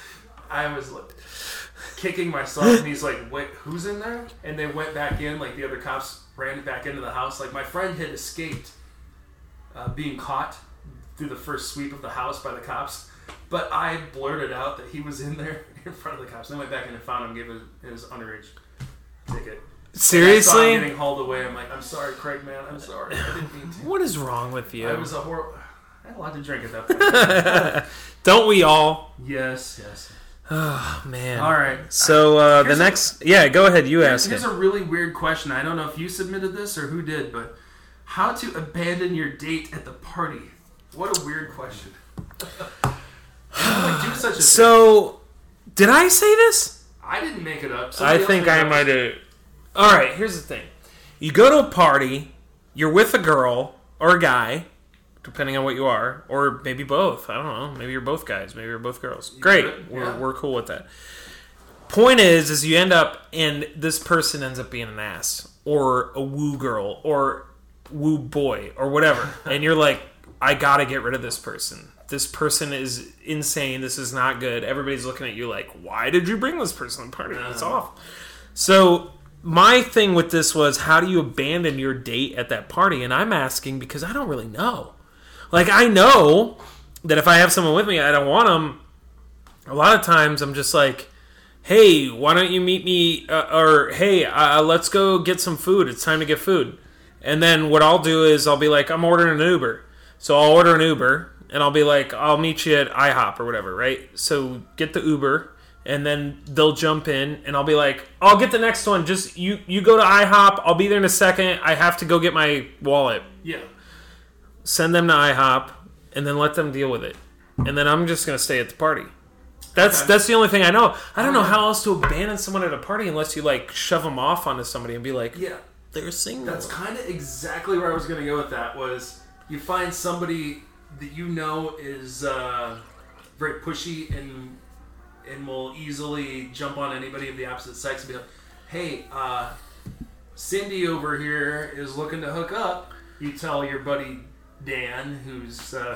I was like kicking myself, and he's like, wait, who's in there? And they went back in, like the other cops ran back into the house. Like, my friend had escaped uh, being caught through the first sweep of the house by the cops. But I blurted out that he was in there in front of the cops. Then went back in and found him, gave his, his underage ticket. Seriously? I saw him getting hauled away. I'm like, I'm sorry, Craig, man. I'm sorry. I didn't mean to. What is wrong with you? I was a horrible... I had a lot to drink at that point. Don't we all? Yes, yes. Oh, man. All right. So, uh, the next... A, yeah, go ahead. You here's, ask Here's it. a really weird question. I don't know if you submitted this or who did, but how to abandon your date at the party? What a weird question. Like, do such a so, thing. Did I say this? I didn't make it up. Somebody I think I might have... All right, here's the thing. You go to a party, you're with a girl or a guy, depending on what you are, or maybe both. I don't know. Maybe you're both guys. Maybe you're both girls. Great. Yeah. We're, we're cool with that. Point is, is you end up, and this person ends up being an ass, or a woo girl, or woo boy, or whatever. And you're like, I gotta get rid of this person. This person is insane. This is not good. Everybody's looking at you like, why did you bring this person to the party? It's awful. So my thing with this was, how do you abandon your date at that party? And I'm asking because I don't really know. Like, I know that if I have someone with me, I don't want them. A lot of times I'm just like, hey, why don't you meet me? Uh, or, hey, uh, let's go get some food. It's time to get food. And then what I'll do is I'll be like, I'm ordering an Uber. So I'll order an Uber. And I'll be like, I'll meet you at IHOP or whatever, right? So get the Uber, and then they'll jump in, and I'll be like, I'll get the next one. Just, you, you go to IHOP. I'll be there in a second. I have to go get my wallet. Yeah. send them to IHOP, and then let them deal with it. And then I'm just going to stay at the party. That's okay. That's the only thing I know. I don't know how else to abandon someone at a party unless you like shove them off onto somebody and be like, yeah, they're single. That's kind of exactly where I was going to go with that. Was you find somebody that you know is uh, very pushy and and will easily jump on anybody of the opposite sex and be like, hey, uh, Cindy over here is looking to hook up. You tell your buddy Dan, who's uh,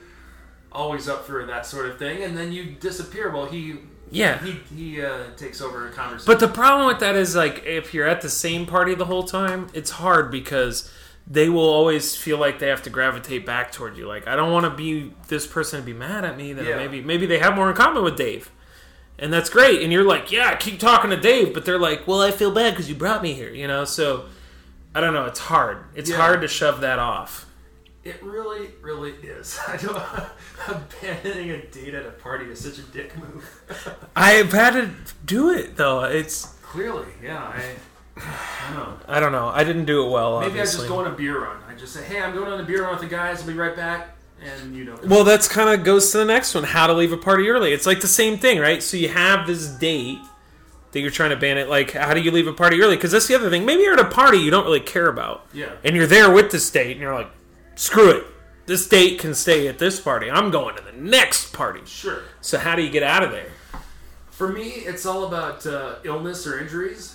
always up for that sort of thing, and then you disappear. Well, he yeah he he uh, takes over a conversation. But the problem with that is, like, if you're at the same party the whole time, it's hard because they will always feel like they have to gravitate back toward you. Like, I don't want to be this person to be mad at me. That yeah. maybe maybe they have more in common with Dave, and that's great. And you're like, yeah, keep talking to Dave, but they're like, well, I feel bad because you brought me here, you know. So I don't know. It's hard. It's yeah. hard to shove that off. It really, really is. I don't. Abandoning a date at a party is such a dick move. I've had to do it though. It's clearly, yeah. I, I don't know. I don't know. I didn't do it well. Maybe obviously. I just go on a beer run. I just say, hey, I'm going on a beer run with the guys. I'll be right back. And you know. Well, that's kind of goes to the next one. How to leave a party early. It's like the same thing, right? So you have this date that you're trying to ban it. Like, how do you leave a party early? Because that's the other thing. Maybe you're at a party you don't really care about. Yeah. And you're there with this date, and you're like, screw it. This date can stay at this party. I'm going to the next party. Sure. So how do you get out of there? For me, it's all about uh, illness or injuries.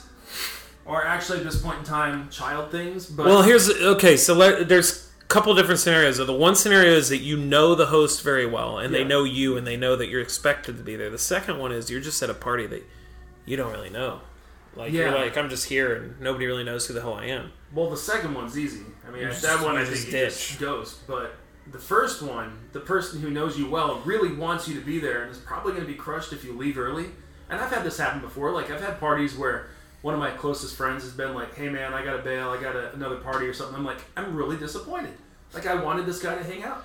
Or actually, at this point in time, child things. But well, here's... Okay, so let, there's a couple different scenarios. The one scenario is that you know the host very well, and yeah. they know you, and they know that you're expected to be there. The second one is you're just at a party that you don't really know. Like, yeah. you're like, I'm just here, and nobody really knows who the hell I am. Well, the second one's easy. I mean, just, that one I think just it ditch. just goes. But the first one, the person who knows you well and really wants you to be there and is probably going to be crushed if you leave early. And I've had this happen before. Like, I've had parties where one of my closest friends has been like, hey, man, I got to bail. I got a, another party or something. I'm like, I'm really disappointed. Like, I wanted this guy to hang out.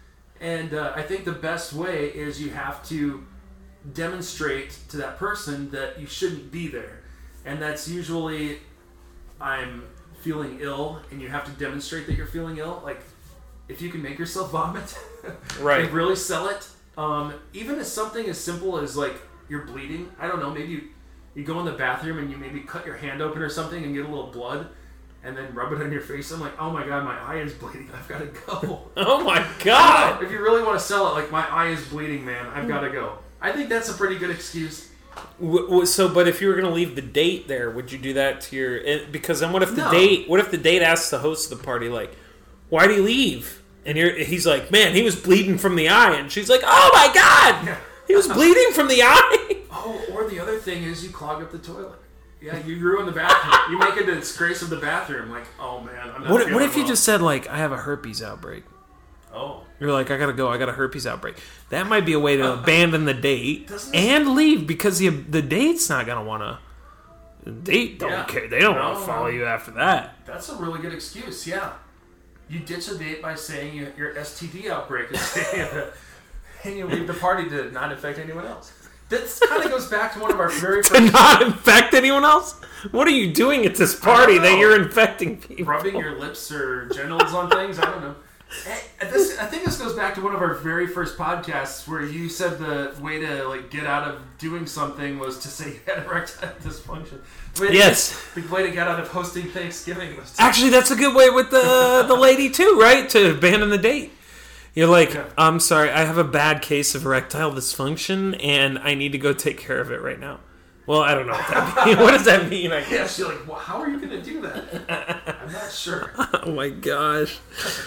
And uh, I think the best way is you have to demonstrate to that person that you shouldn't be there. And that's usually I'm feeling ill, and you have to demonstrate that you're feeling ill. Like, if you can make yourself vomit, right, and really sell it. Um, even as something as simple as, like, you're bleeding. I don't know, maybe you, you go in the bathroom and you maybe cut your hand open or something and get a little blood, and then rub it on your face. I'm like, oh my god, my eye is bleeding. I've got to go. Oh my god. If you really want to sell it, like, my eye is bleeding, man. I've got to go. I think that's a pretty good excuse. So, but if you were going to leave the date there, would you do that to your... Because then what if the no. date... What if the date asks the host of the party, like, why do you leave? And you're, he's like, man, he was bleeding from the eye. And she's like, oh my god! Yeah. He was bleeding from the eye! Oh, or the other thing is you clog up the toilet. Yeah, you ruin the bathroom. You make it a disgrace of the bathroom. Like, oh man, I'm not What, what if well. you just said, like, I have a herpes outbreak? Oh. You're like, I gotta go, I got a herpes outbreak. That might be a way to abandon the date Doesn't and leave, because the the date's not gonna wanna... The date don't Yeah. care. They don't No, want to follow no. you after that. That's a really good excuse, yeah. You ditch a date by saying your, your S T D outbreak and saying that, and you leave the party to not infect anyone else. That kind of goes back to one of our very first... To not infect anyone else? What are you doing at this party that you're infecting people? Rubbing your lips or genitals on things? I don't know. And this, I think this goes back to one of our very first podcasts where you said the way to, like, get out of doing something was to say you had erectile dysfunction. The yes. To, the way to get out of hosting Thanksgiving was to... Actually, that's a good way with the the lady too, right? To abandon the date. You're like, yeah. I'm sorry, I have a bad case of erectile dysfunction, and I need to go take care of it right now. Well, I don't know what that means. What does that mean? I guess you're like, well, how are you going to do that? I'm not sure. Oh my gosh.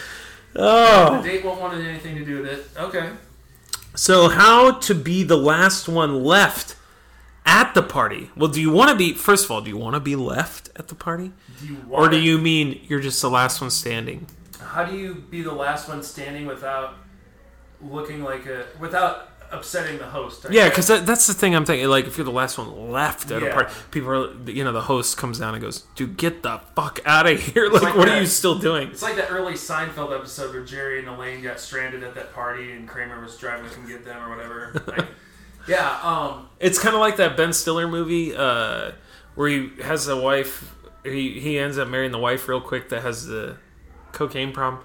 Oh. The date won't want anything to do with it. Okay. So how to be the last one left at the party? Well, do you want to be, first of all, do you want to be left at the party? Do you want or do you mean you're just the last one standing? How do you be the last one standing without looking like a, without upsetting the host? I Yeah, because that, that's the thing I'm thinking. Like, if you're the last one left at Yeah. a party, people are, you know, the host comes down and goes, dude, get the fuck out of here. Like, like what that- are you still doing? It's like that early Seinfeld episode where Jerry and Elaine got stranded at that party and Kramer was driving to come get them or whatever. Like, yeah. Um, It's kind of like that Ben Stiller movie uh, where he has a wife, he, he ends up marrying the wife real quick that has the cocaine problem.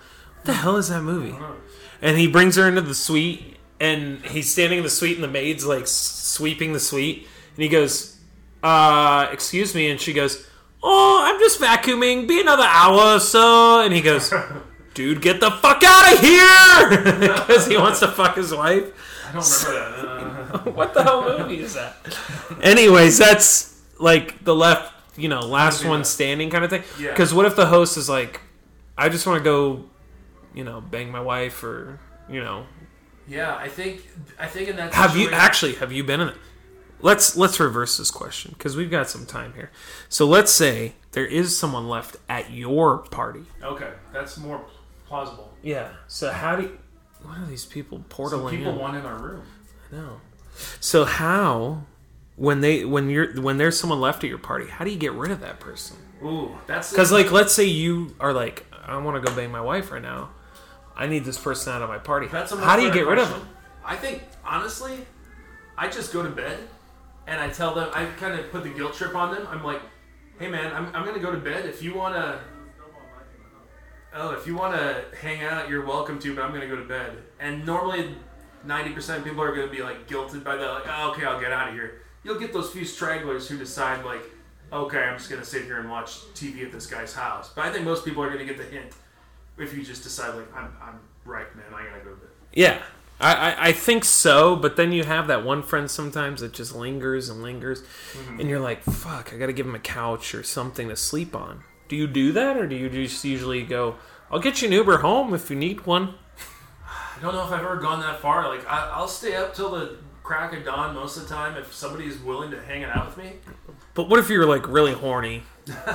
What the hell is that movie? And he brings her into the suite, and he's standing in the suite, and the maid's like sweeping the suite, and he goes, uh, excuse me, and she goes, oh, I'm just vacuuming, be another hour or so, and he goes, dude, get the fuck out of here, because he wants to fuck his wife. I don't remember that. Uh... What the hell movie is that? Anyways, that's like the left, you know, last one standing kind of thing. Yeah. Because what if the host is like, I just want to go, you know, bang my wife, or you know. Yeah, I think I think in that. Have you situation- actually? Have you been in it? Let's let's reverse this question because we've got some time here. So let's say there is someone left at your party. Okay, that's more plausible. Yeah. So how do? You, what are these people portaling Some people in? want in our room. I know. So how, when they when you're when there's someone left at your party, how do you get rid of that person? Ooh, that's Because like, let's say you are like, I want to go bang my wife right now. I need this person out of my party. That's a how do you fair get rid of question. them? I think honestly, I just go to bed and I tell them. I kind of put the guilt trip on them. I'm like, hey man, I'm I'm gonna go to bed. If you wanna, oh, if you wanna hang out, you're welcome to. But I'm gonna go to bed. And normally, ninety percent of people are gonna be like guilted by that. Like, oh, okay, I'll get out of here. You'll get those few stragglers who decide like, okay, I'm just gonna sit here and watch T V at this guy's house. But I think most people are gonna get the hint if you just decide like, I'm I'm right, man. I gotta go to bed. Yeah, I, I, I think so. But then you have that one friend sometimes that just lingers and lingers, mm-hmm. and you're like, fuck, I gotta give him a couch or something to sleep on. Do you do that, or do you just usually go, I'll get you an Uber home if you need one? I don't know if I've ever gone that far. Like, I, I'll stay up till the crack of dawn most of the time if somebody's willing to hang it out with me. But what if you're like really horny?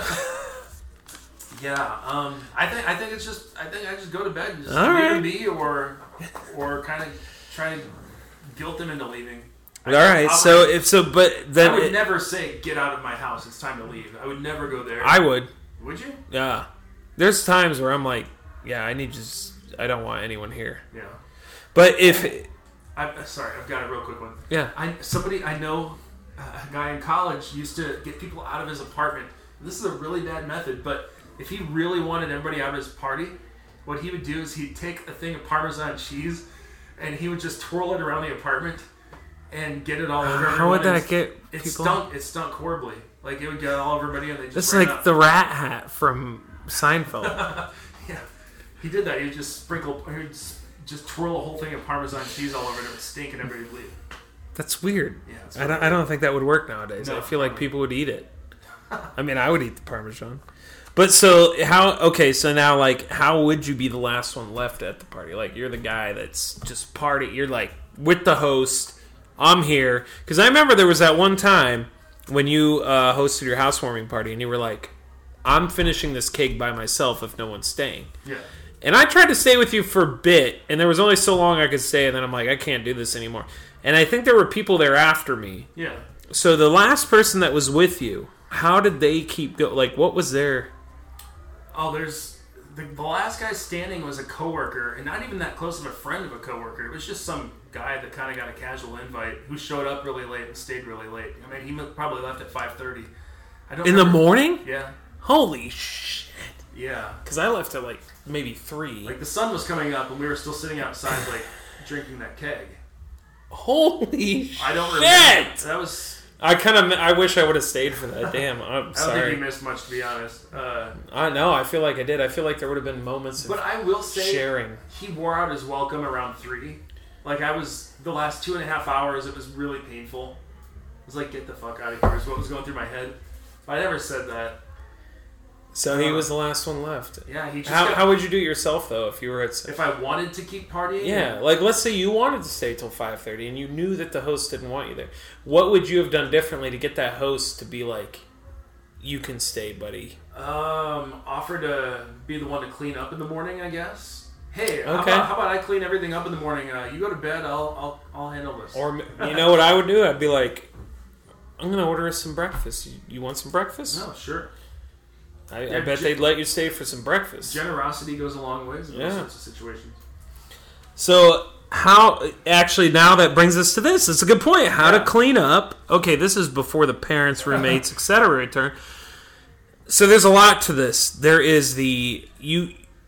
Yeah, um, I think I think it's just I think I just go to bed and just All leave right. them be, or or kind of try to guilt them into leaving. All right, I, so if so, but then I would it, never say get out of my house. It's time to leave. I would never go there. I would. Would you? Yeah. There's times where I'm like, yeah, I need just I don't want anyone here. Yeah. But if I sorry, I've got a real quick one. yeah, I somebody I know, a guy in college used to get people out of his apartment. This is a really bad method, but if he really wanted everybody out of his party, what he would do is he'd take a thing of Parmesan cheese and he would just twirl it around the apartment and get it all over everyone. how would that It's- get It people? stunk. It stunk horribly. Like, it would get all over everybody and they just It's ran like up. the rat hat from Seinfeld. Yeah. He did that. He would just sprinkle, he would just, just twirl a whole thing of Parmesan cheese all over it. It would stink and everybody would leave. That's weird. Yeah, it's I don't, I don't think that would work nowadays. No, I feel like probably. people would eat it. I mean, I would eat the Parmesan. But so how? Okay, so now like, how would you be the last one left at the party? Like, you're the guy that's just party. You're like with the host. I'm here because I remember there was that one time when you uh, hosted your housewarming party, and you were like, "I'm finishing this cake by myself if no one's staying." Yeah. And I tried to stay with you for a bit, and there was only so long I could stay, and then I'm like, I can't do this anymore. And I think there were people there after me. Yeah. So the last person that was with you, how did they keep going? Like, what was their... Oh, there's... The, the last guy standing was a coworker, and not even that close of a friend of a coworker. It was just some guy that kind of got a casual invite who showed up really late and stayed really late. I mean, he probably left at five thirty. I don't In the remember- morning? Yeah. Holy shit. Yeah. Because I left at, like, maybe three. Like, the sun was coming up, and we were still sitting outside, like, drinking that keg. Holy shit. I don't remember. That was... I kind of... I wish I would have stayed for that. Damn, I'm I don't sorry. think you missed much, to be honest. Uh, I know. I feel like I did. I feel like there would have been moments of but I will say... sharing. He wore out his welcome around three. Like, I was... The last two and a half hours, it was really painful. It was like, get the fuck out of here is what was going through my head. But I never said that. So he was the last one left. Yeah, he just How, got- how would you do it yourself, though, if you were at... If I wanted to keep partying... Yeah, like let's say you wanted to stay till five thirty and you knew that the host didn't want you there. What would you have done differently to get that host to be like, you can stay, buddy? Um, offer to be the one to clean up in the morning, I guess. Hey, how, Okay. about, how about I clean everything up in the morning? Uh, you go to bed, I'll I'll, I'll handle this. Or, you know what I would do? I'd be like, I'm going to order us some breakfast. You, you want some breakfast? No, sure. I, I Yeah, bet ge- they'd let you stay for some breakfast. Generosity goes a long ways in Yeah. those sorts of situations. So, how, actually, now that brings us to this. It's a good point. How Yeah. to clean up. Okay, this is before the parents, roommates, et cetera return. So, there's a lot to this. There is the, you,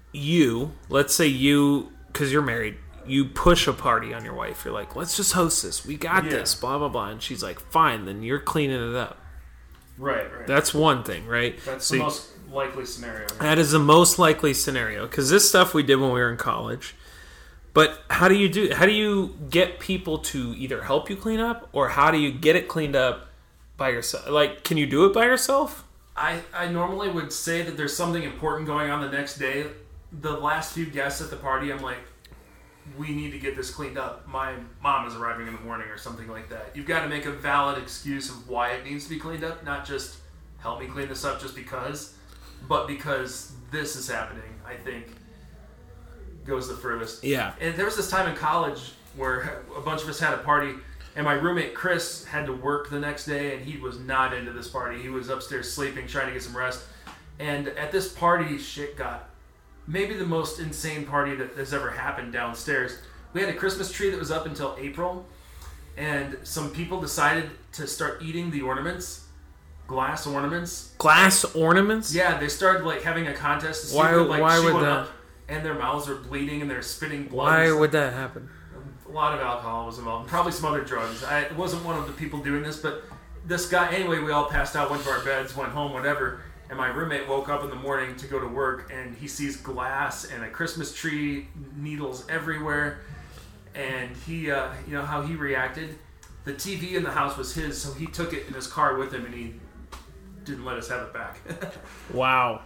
you, let's say you, because you're married, you push a party on your wife. You're like, let's just host this. We got Yeah. this, blah, blah, blah. And she's like, fine, then you're cleaning it up. Right, right. That's one thing, right? That's So the you- most likely scenario. That is the most likely scenario, because this stuff we did when we were in college. But how do you do? How do you get people to either help you clean up, or how do you get it cleaned up by yourself? Like, can you do it by yourself? I, I normally would say that there's something important going on the next day. The last few guests at the party, I'm like, we need to get this cleaned up. My mom is arriving in the morning or something like that. You've got to make a valid excuse of why it needs to be cleaned up, not just help me clean this up just because, but because this is happening, I think, goes the furthest. Yeah. And there was this time in college where a bunch of us had a party, and my roommate Chris had to work the next day, and he was not into this party. He was upstairs sleeping, trying to get some rest. And at this party, shit got maybe the most insane party that has ever happened downstairs. We had a Christmas tree that was up until April, and some people decided to start eating the ornaments, glass ornaments. Glass ornaments? Yeah, they started like having a contest to see Why- who could, like, why chew would one that- up, and their mouths are bleeding and they're spitting blood. Why and would that happen? a lot of alcohol was involved, probably some other drugs. I wasn't one of the people doing this, but this guy, anyway, we all passed out, went to our beds, went home, whatever, and my roommate woke up in the morning to go to work, and he sees glass and a Christmas tree, needles everywhere, and he, uh, you know how he reacted? The T V in the house was his, so he took it in his car with him, and he didn't let us have it back. Wow.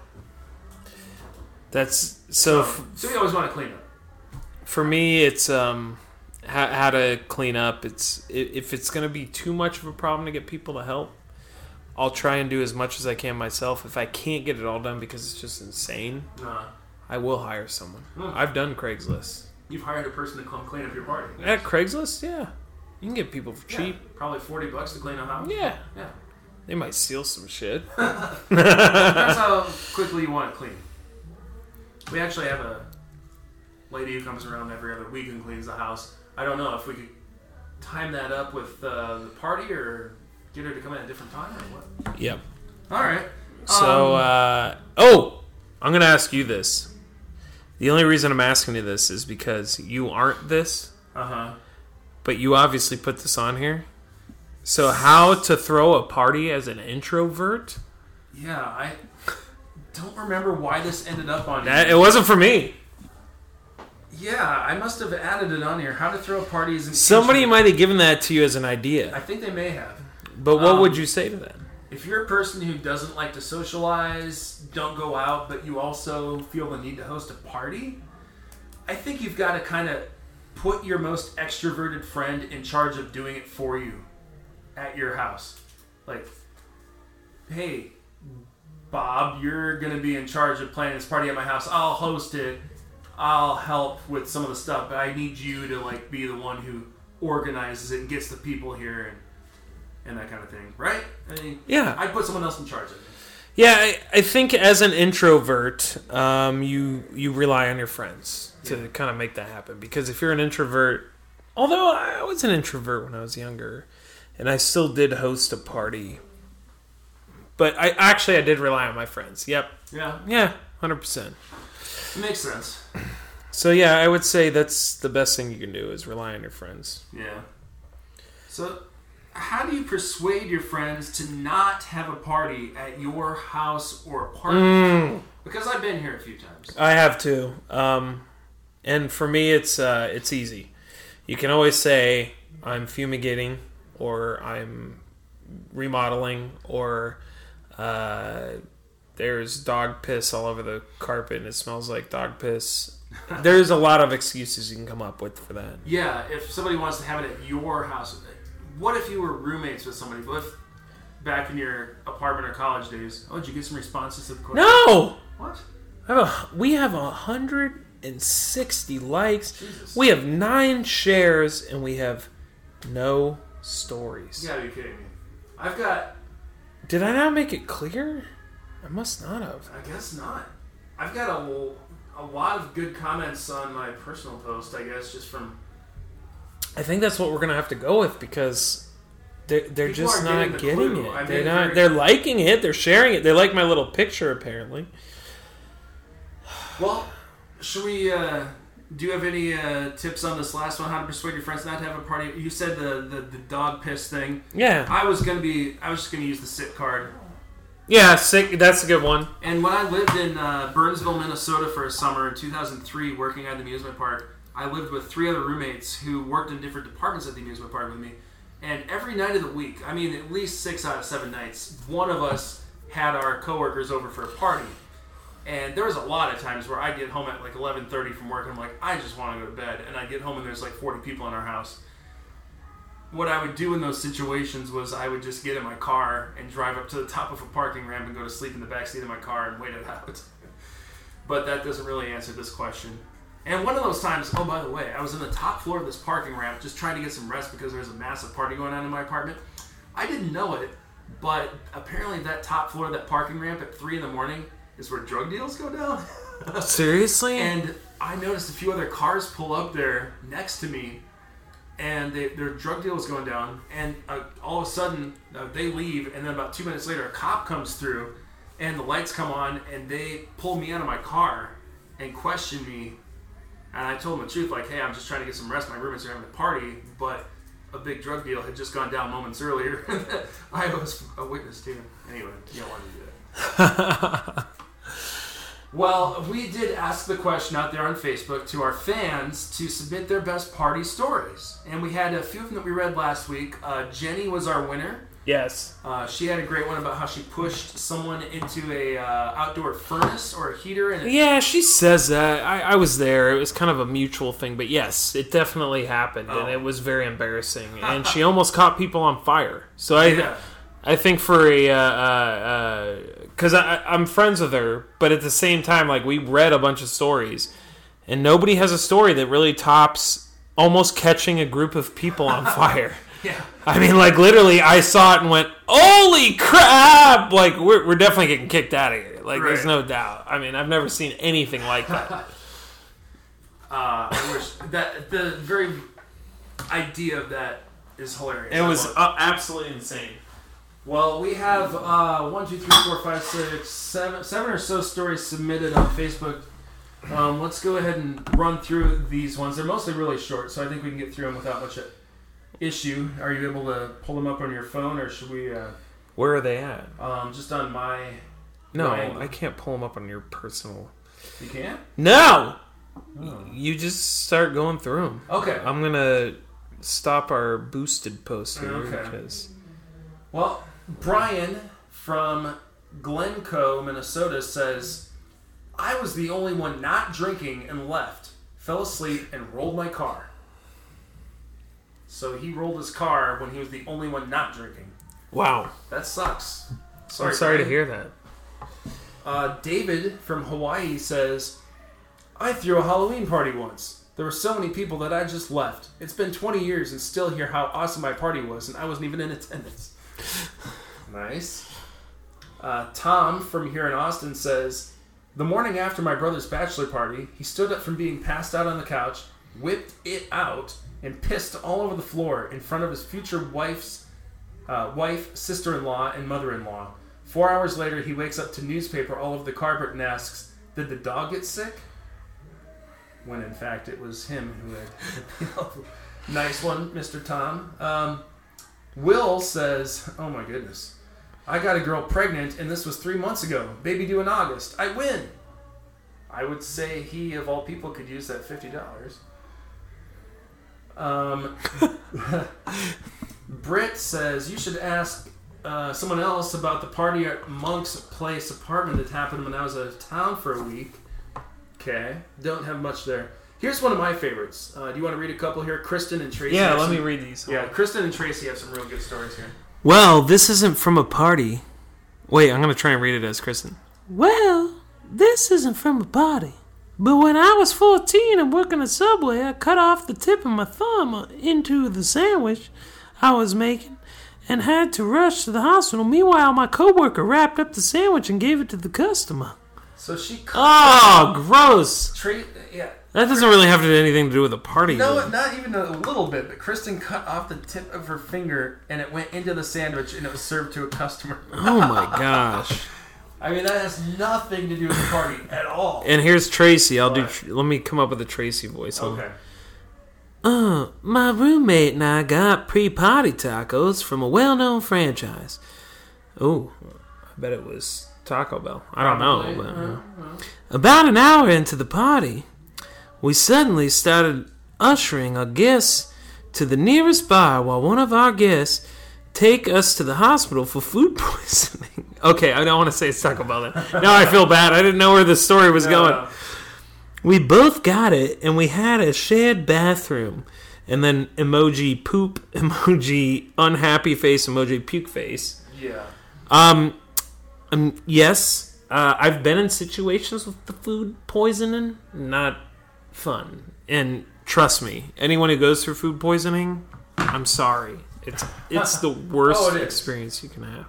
That's so. f- So we always want to clean up. For me, it's um, how, how to clean up. It's i- if it's going to be too much of a problem to get people to help, I'll try and do as much as I can myself. If I can't get it all done because it's just insane, Uh, I will hire someone. Hmm. I've done Craigslist. you've hired a person to come clean up your party. At Craigslist, yeah, you can get people for Yeah, cheap. probably forty bucks to clean a house. Yeah, Yeah. they might steal some shit. That's how quickly you want it clean. We actually have a lady who comes around every other week and cleans the house. I don't know if we could time that up with uh, the party or get her to come in at a different time or what. Yep. All right. So, Um, uh, oh, I'm going to ask you this. The only reason I'm asking you this is because you aren't this, Uh huh. but you obviously put this on here. So, how to throw a party as an introvert? Yeah, I don't remember why this ended up on That, here. it wasn't for me. Yeah, I must have added it on here. How to throw parties. In Somebody introvert- might have given that to you as an I idea. think they may have. But what Um, would you say to them? If you're a person who doesn't like to socialize, don't go out, but you also feel the need to host a party, I think you've got to kind of put your most extroverted friend in charge of doing it for you at your house. Like, hey, Bob, you're going to be in charge of planning this party at my house. I'll host it. I'll help with some of the stuff, but I need you to like be the one who organizes it and gets the people here and and that kind of thing, right? I mean, Yeah. I'd put someone else in charge of it. Yeah, I, I think as an introvert, um, you you rely on your friends to Yeah. kind of make that happen. Because if you're an introvert, although I was an introvert when I was younger, and I still did host a party, but I actually I did rely on my friends. Yep, Yeah, yeah, one hundred percent. it makes sense. So yeah, I would say that's the best thing you can do is rely on your friends. Yeah. So, how do you persuade your friends to not have a party at your house or party? Mm. Because I've been here a few times. I have too, um, and for me, it's uh, it's easy. You can always say I'm fumigating, or I'm remodeling, or uh, there's dog piss all over the carpet and it smells like dog piss. There's a lot of excuses you can come up with for that. Yeah, if somebody wants to have it at your house, what if you were roommates with somebody? What if back in your apartment or college days? Oh, did you get some responses to the question? No, What? I have a, we have a hundred and sixty likes. Jesus. We have nine shares, and we have no stories. You gotta be kidding me. I've got. Did I not make it clear? I must not have. I guess not. I've got a, a lot of good comments on my personal post, I guess, just from. I think that's what we're gonna have to go with because they're they're People just are not getting the getting clue. it. I They're made it not. very- They're liking it. They're sharing it. They like my little picture apparently. Well, should we? Uh, do you have any uh, tips on this last one? How to persuade your friends not to have a party? You said the the, the dog piss thing. Yeah. I was gonna be. I was just gonna use the sit card. Yeah, sick. That's a good one. And when I lived in uh, Burnsville, Minnesota for a summer in two thousand three, working at the amusement park, I lived with three other roommates who worked in different departments at the amusement park with me. And every night of the week, I mean, at least six out of seven nights, one of us had our coworkers over for a party. And there was a lot of times where I'd get home at like eleven thirty from work, and I'm like, I just want to go to bed. And I'd get home and there's like forty people in our house. What I would do in those situations was I would just get in my car and drive up to the top of a parking ramp and go to sleep in the backseat of my car and wait it out. But that doesn't really answer this question. And one of those times, oh, by the way, I was in the top floor of this parking ramp just trying to get some rest because there was a massive party going on in my apartment. I didn't know it, but apparently that top floor of that parking ramp at three in the morning is where drug deals go down. Seriously? And I noticed a few other cars pull up there next to me, and they, their drug deal is going down, and uh, all of a sudden uh, they leave, and then about two minutes later a cop comes through, and the lights come on, and they pull me out of my car and question me. And I told them the truth, like, hey, I'm just trying to get some rest. My roommates are having a party, but a big drug deal had just gone down moments earlier. I was a witness to. Anyway, you don't want to do that. Well, we did ask the question out there on Facebook to our fans to submit their best party stories. And we had a few of them that we read last week. Uh, Jenny was our winner. Yes. Uh, she had a great one about how she pushed someone into a uh, outdoor furnace or a heater. And it- Yeah, she says that. I, I was there. It was kind of a mutual thing. But yes, it definitely happened. Oh. And it was very embarrassing. And she almost caught people on fire. So I Yeah. I think for a... Because uh, uh, I I'm friends with her. But at the same time, like, we read a bunch of stories. And nobody has a story that really tops almost catching a group of people on fire. Yeah. I mean, like, literally, I saw it and went, holy crap! Like, we're, we're definitely getting kicked out of here. Like, Right. there's no doubt. I mean, I've never seen anything like that. Uh, I wish that the very idea of that is hilarious. It I was love uh, absolutely insane. Well, we have uh, one, two, three, four, five, six, seven, seven or so stories submitted on Facebook. Um, let's go ahead and run through these ones. They're mostly really short, so I think we can get through them without much issue. Are you able to pull them up on your phone, or should we? Uh, Where are they at? um, just on my. No, my- I can't pull them up on your personal... You can't. No! Oh. You just start going through them. Okay. I'm going to stop our boosted post here. Okay. Because... Well, Brian from Glencoe, Minnesota says, I was the only one not drinking and left, fell asleep, and rolled my car. So he rolled his car when he was the only one not drinking. Wow. That sucks. I'm sorry to Brian. hear that. Uh, David from Hawaii says, I threw a Halloween party once. There were so many people that I just left. It's been twenty years and still hear how awesome my party was, and I wasn't even in attendance. Nice. Uh, Tom from here in Austin says, the morning after my brother's bachelor party, he stood up from being passed out on the couch, whipped it out, and pissed all over the floor in front of his future wife's uh, wife, sister-in-law, and mother-in-law. Four hours later, he wakes up to newspaper all over the carpet and asks, did the dog get sick? When in fact it was him who had... Nice one, Mister Tom. Um, Will says, oh my goodness, I got a girl pregnant and this was three months ago. Baby due in August. I win. I would say he, of all people, could use that fifty dollars. Um, Britt says, you should ask uh, someone else about the party at Monk's Place apartment that happened when I was out of town for a week. Okay. Don't have much there. Here's one of my favorites. Uh, do you want to read a couple here? Kristen and Tracy. Yeah, have let some- me read these. Yeah, Kristen and Tracy have some real good stories here. Well, this isn't from a party. Wait, I'm going to try and read it as Kristen. Well, this isn't from a party. But when I was fourteen and working at Subway, I cut off the tip of my thumb into the sandwich I was making and had to rush to the hospital. Meanwhile, my coworker wrapped up the sandwich and gave it to the customer. So she cut Oh, gross. Tra- yeah. That doesn't really have anything to do with a party. No, though. not even a little bit, but Kristen cut off the tip of her finger and it went into the sandwich and it was served to a customer. Oh my gosh. I mean, that has nothing to do with the party at all. And here's Tracy. I'll What? do. Let me come up with a Tracy voice. Hold on. Okay. Uh, my roommate and I got pre-party tacos from a well-known franchise. Oh, I bet it was Taco Bell. I don't Probably. know. But, uh, Uh-huh. About an hour into the party, we suddenly started ushering our guests to the nearest bar while one of our guests take us to the hospital for food poisoning. Okay, I don't want to say it's Taco Bell then. Now I feel bad. I didn't know where the story was No, going. no. We both got it, and we had a shared bathroom. And then emoji poop, emoji unhappy face, emoji puke face. Yeah. Um, um yes, uh, I've been in situations with the food poisoning. Not fun. And trust me, anyone who goes through food poisoning, I'm sorry. It's it's the worst Oh, it is. experience you can have.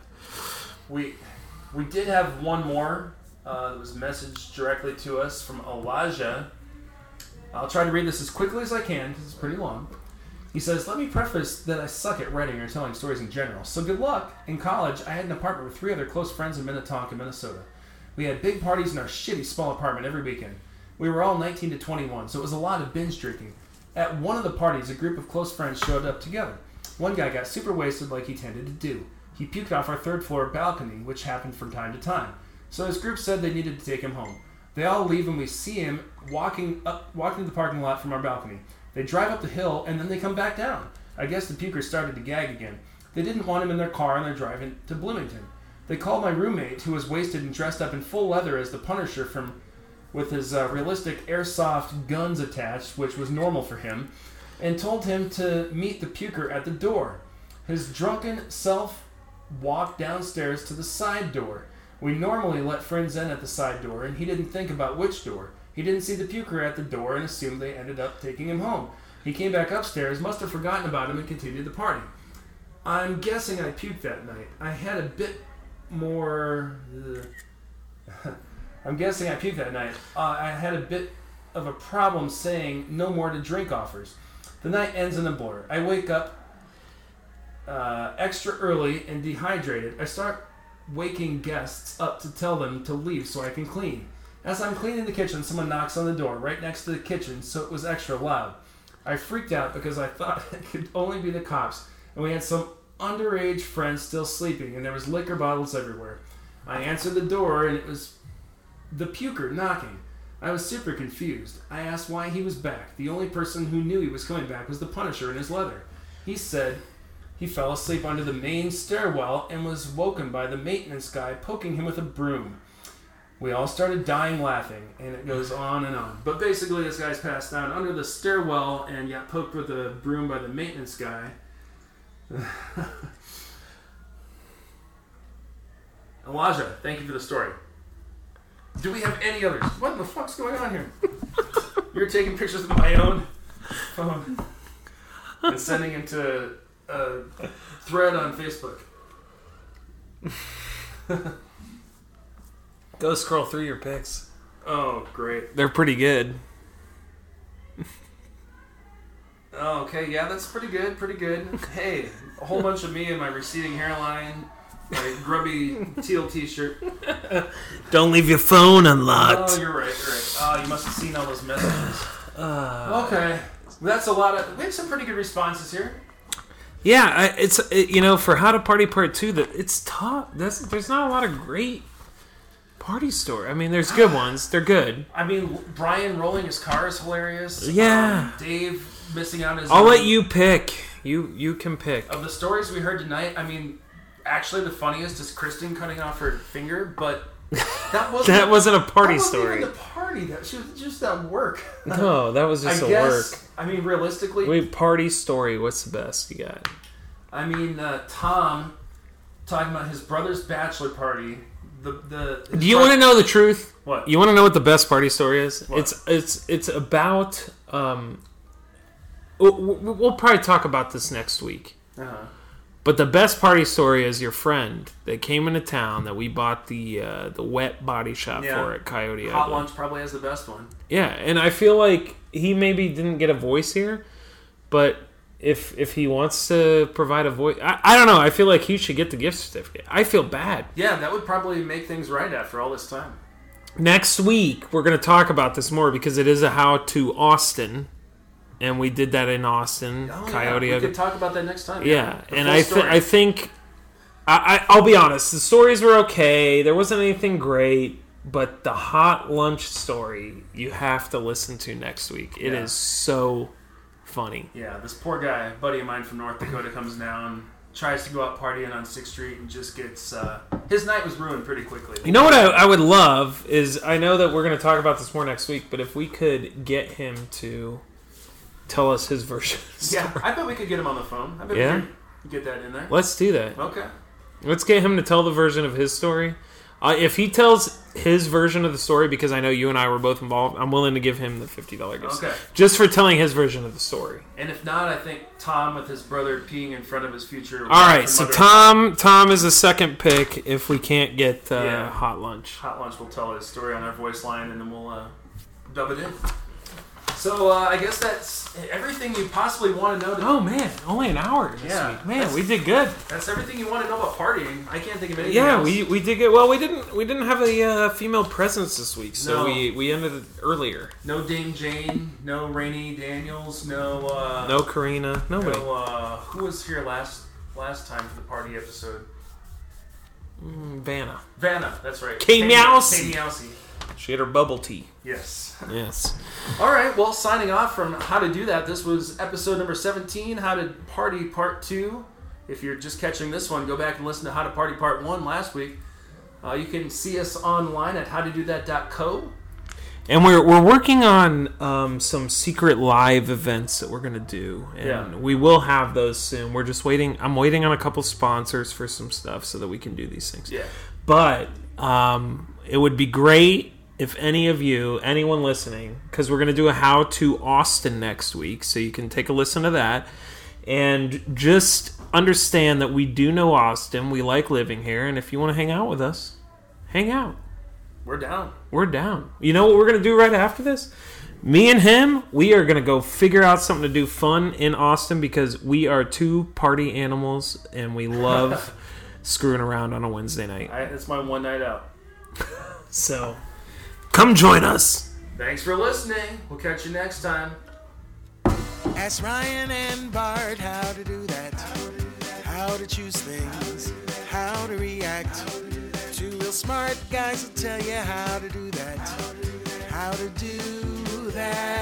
We we did have one more uh, that was messaged directly to us from Elijah. I'll try to read this as quickly as I can because it's pretty long. He says, "Let me preface that I suck at writing or telling stories in general. So good luck. In college, I had an apartment with three other close friends in Minnetonka, Minnesota. We had big parties in our shitty small apartment every weekend. We were all nineteen to twenty-one, so it was a lot of binge drinking. At one of the parties, a group of close friends showed up together. One guy got super wasted like he tended to do. He puked off our third floor balcony, which happened from time to time. So his group said they needed to take him home. They all leave and we see him walking up, walking to the parking lot from our balcony. They drive up the hill and then they come back down. I guess the puker started to gag again. They didn't want him in their car and they're driving to Bloomington. They called my roommate, who was wasted and dressed up in full leather as the Punisher from, with his uh, realistic airsoft guns attached, which was normal for him, and told him to meet the puker at the door. His drunken self walked downstairs to the side door. We normally let friends in at the side door, and he didn't think about which door. He didn't see the puker at the door and assumed they ended up taking him home. He came back upstairs, must have forgotten about him, and continued the party. I'm guessing I puked that night. I had a bit more... Uh, I'm guessing I puked that night. Uh, I had a bit of a problem saying no more to drink offers. The night ends in a blur. I wake up uh, extra early and dehydrated. I start waking guests up to tell them to leave so I can clean. As I'm cleaning the kitchen, someone knocks on the door right next to the kitchen, so it was extra loud. I freaked out because I thought it could only be the cops, and we had some underage friends still sleeping, and there was liquor bottles everywhere. I answered the door, and it was the puker knocking. I was super confused. I asked why he was back. The only person who knew he was coming back was the Punisher in his leather. He said he fell asleep under the main stairwell and was woken by the maintenance guy poking him with a broom. We all started dying laughing, and it goes on and on. But basically, this guy's passed down under the stairwell and got poked with a broom by the maintenance guy. Elijah, thank you for the story. Do we have any others? What the fuck's going on here? You're taking pictures of my own phone and sending them to a thread on Facebook. Go scroll through your pics. Oh, great. They're pretty good. Oh, okay, yeah, that's pretty good, pretty good. Hey, a whole bunch of me and my receding hairline, my grubby teal t-shirt. Don't leave your phone unlocked. Oh, you're right, you're right. Oh, you must have seen all those messages. Uh, okay, that's a lot of... We have some pretty good responses here. Yeah, I, it's it, you know, for How to Party Part Two, that it's tough. That's, there's not a lot of great party story. I mean, there's good ones. They're good. I mean, Brian rolling his car is hilarious. Yeah. Um, Dave missing out his... I'll own. let you pick. You you can pick. Of the stories we heard tonight, I mean, actually the funniest is Kristen cutting off her finger, but that wasn't... That wasn't a party that wasn't story. even the party. That, she was just at work. No, that was just I a guess, work. I mean, realistically... Wait, party story. What's the best you got? I mean, uh, Tom talking about his brother's bachelor party. The the. Do you want to know the truth? What? You want to know what the best party story is? What? It's it's it's about. Um, we'll, we'll probably talk about this next week. Uh-huh. But the best party story is your friend that came into town that we bought the uh, the wet body shop Yeah. for at Coyote Hot Ugly. Lunch probably has the best one. Yeah, and I feel like he maybe didn't get a voice here, but if if he wants to provide a voice, I, I don't know. I feel like he should get the gift certificate. I feel bad. Yeah, that would probably make things right after all this time. Next week, we're going to talk about this more because it is a how to Austin, and we did that in Austin. Oh, Coyote. yeah. We could talk about that next time. Yeah, The and full I th- story. I think I, I I'll be honest. The stories were okay. There wasn't anything great, but the hot lunch story you have to listen to next week. It Yeah. is so funny. Yeah, this poor guy, a buddy of mine from North Dakota, comes down, tries to go out partying on sixth street, and just gets... Uh, his night was ruined pretty quickly. You know what I, I would love is, I know that we're going to talk about this more next week, but if we could get him to tell us his version of the Yeah, story. I bet we could get him on the phone. I bet Yeah? we could get that in there. Let's do that. Okay. Let's get him to tell the version of his story. Uh, if he tells his version of the story, because I know you and I were both involved, I'm willing to give him the fifty dollars gift. Okay. Just for telling his version of the story. And if not, I think Tom with his brother peeing in front of his future... All right, so mother- Tom Tom is a second pick if we can't get uh, Yeah. hot lunch. Hot Lunch will tell his story on our voice line, and then we'll uh, dub it in. So uh, I guess that's everything you possibly want to know. To, Oh man, only an hour this Yeah, week. Man, that's- we did good. That's everything you want to know about partying. I can't think of anything Yeah, else. we, we did good. Well, we didn't we didn't have a uh, female presence this week, so No. we, we ended it earlier. No Dame Jane, no Rainey Daniels, no... Uh, No Karina, nobody. No, uh, who was here last last time for the party episode? Mm, Vanna. Vanna, that's right. Kay Meowsy. Kay Meowsy. She had her bubble tea. Yes. Yes. All right, well, signing off from How to Do That, this was episode number seventeen, How to Party Part two. If you're just catching this one, go back and listen to How to Party Part one last week. Uh, you can see us online at how to do that dot co. And we're we're working on um, some secret live events that we're gonna do, and Yeah. we will have those soon. We're just waiting. I'm waiting on a couple sponsors for some stuff so that we can do these things. Yeah. But um, it would be great if any of you, anyone listening, because we're gonna do a How to Austin next week, so you can take a listen to that, and just understand that we do know Austin. We like living here, and if you want to hang out with us, hang out. We're down. We're down. You know what we're going to do right after this? Me and him, we are going to go figure out something to do fun in Austin because we are two party animals and we love screwing around on a Wednesday night. I, it's my one night out. So, come join us. Thanks for listening. We'll catch you next time. Ask Ryan and Bart how to do that. How to choose things. How to react. Two real smart guys will tell you how to do that. How to do that.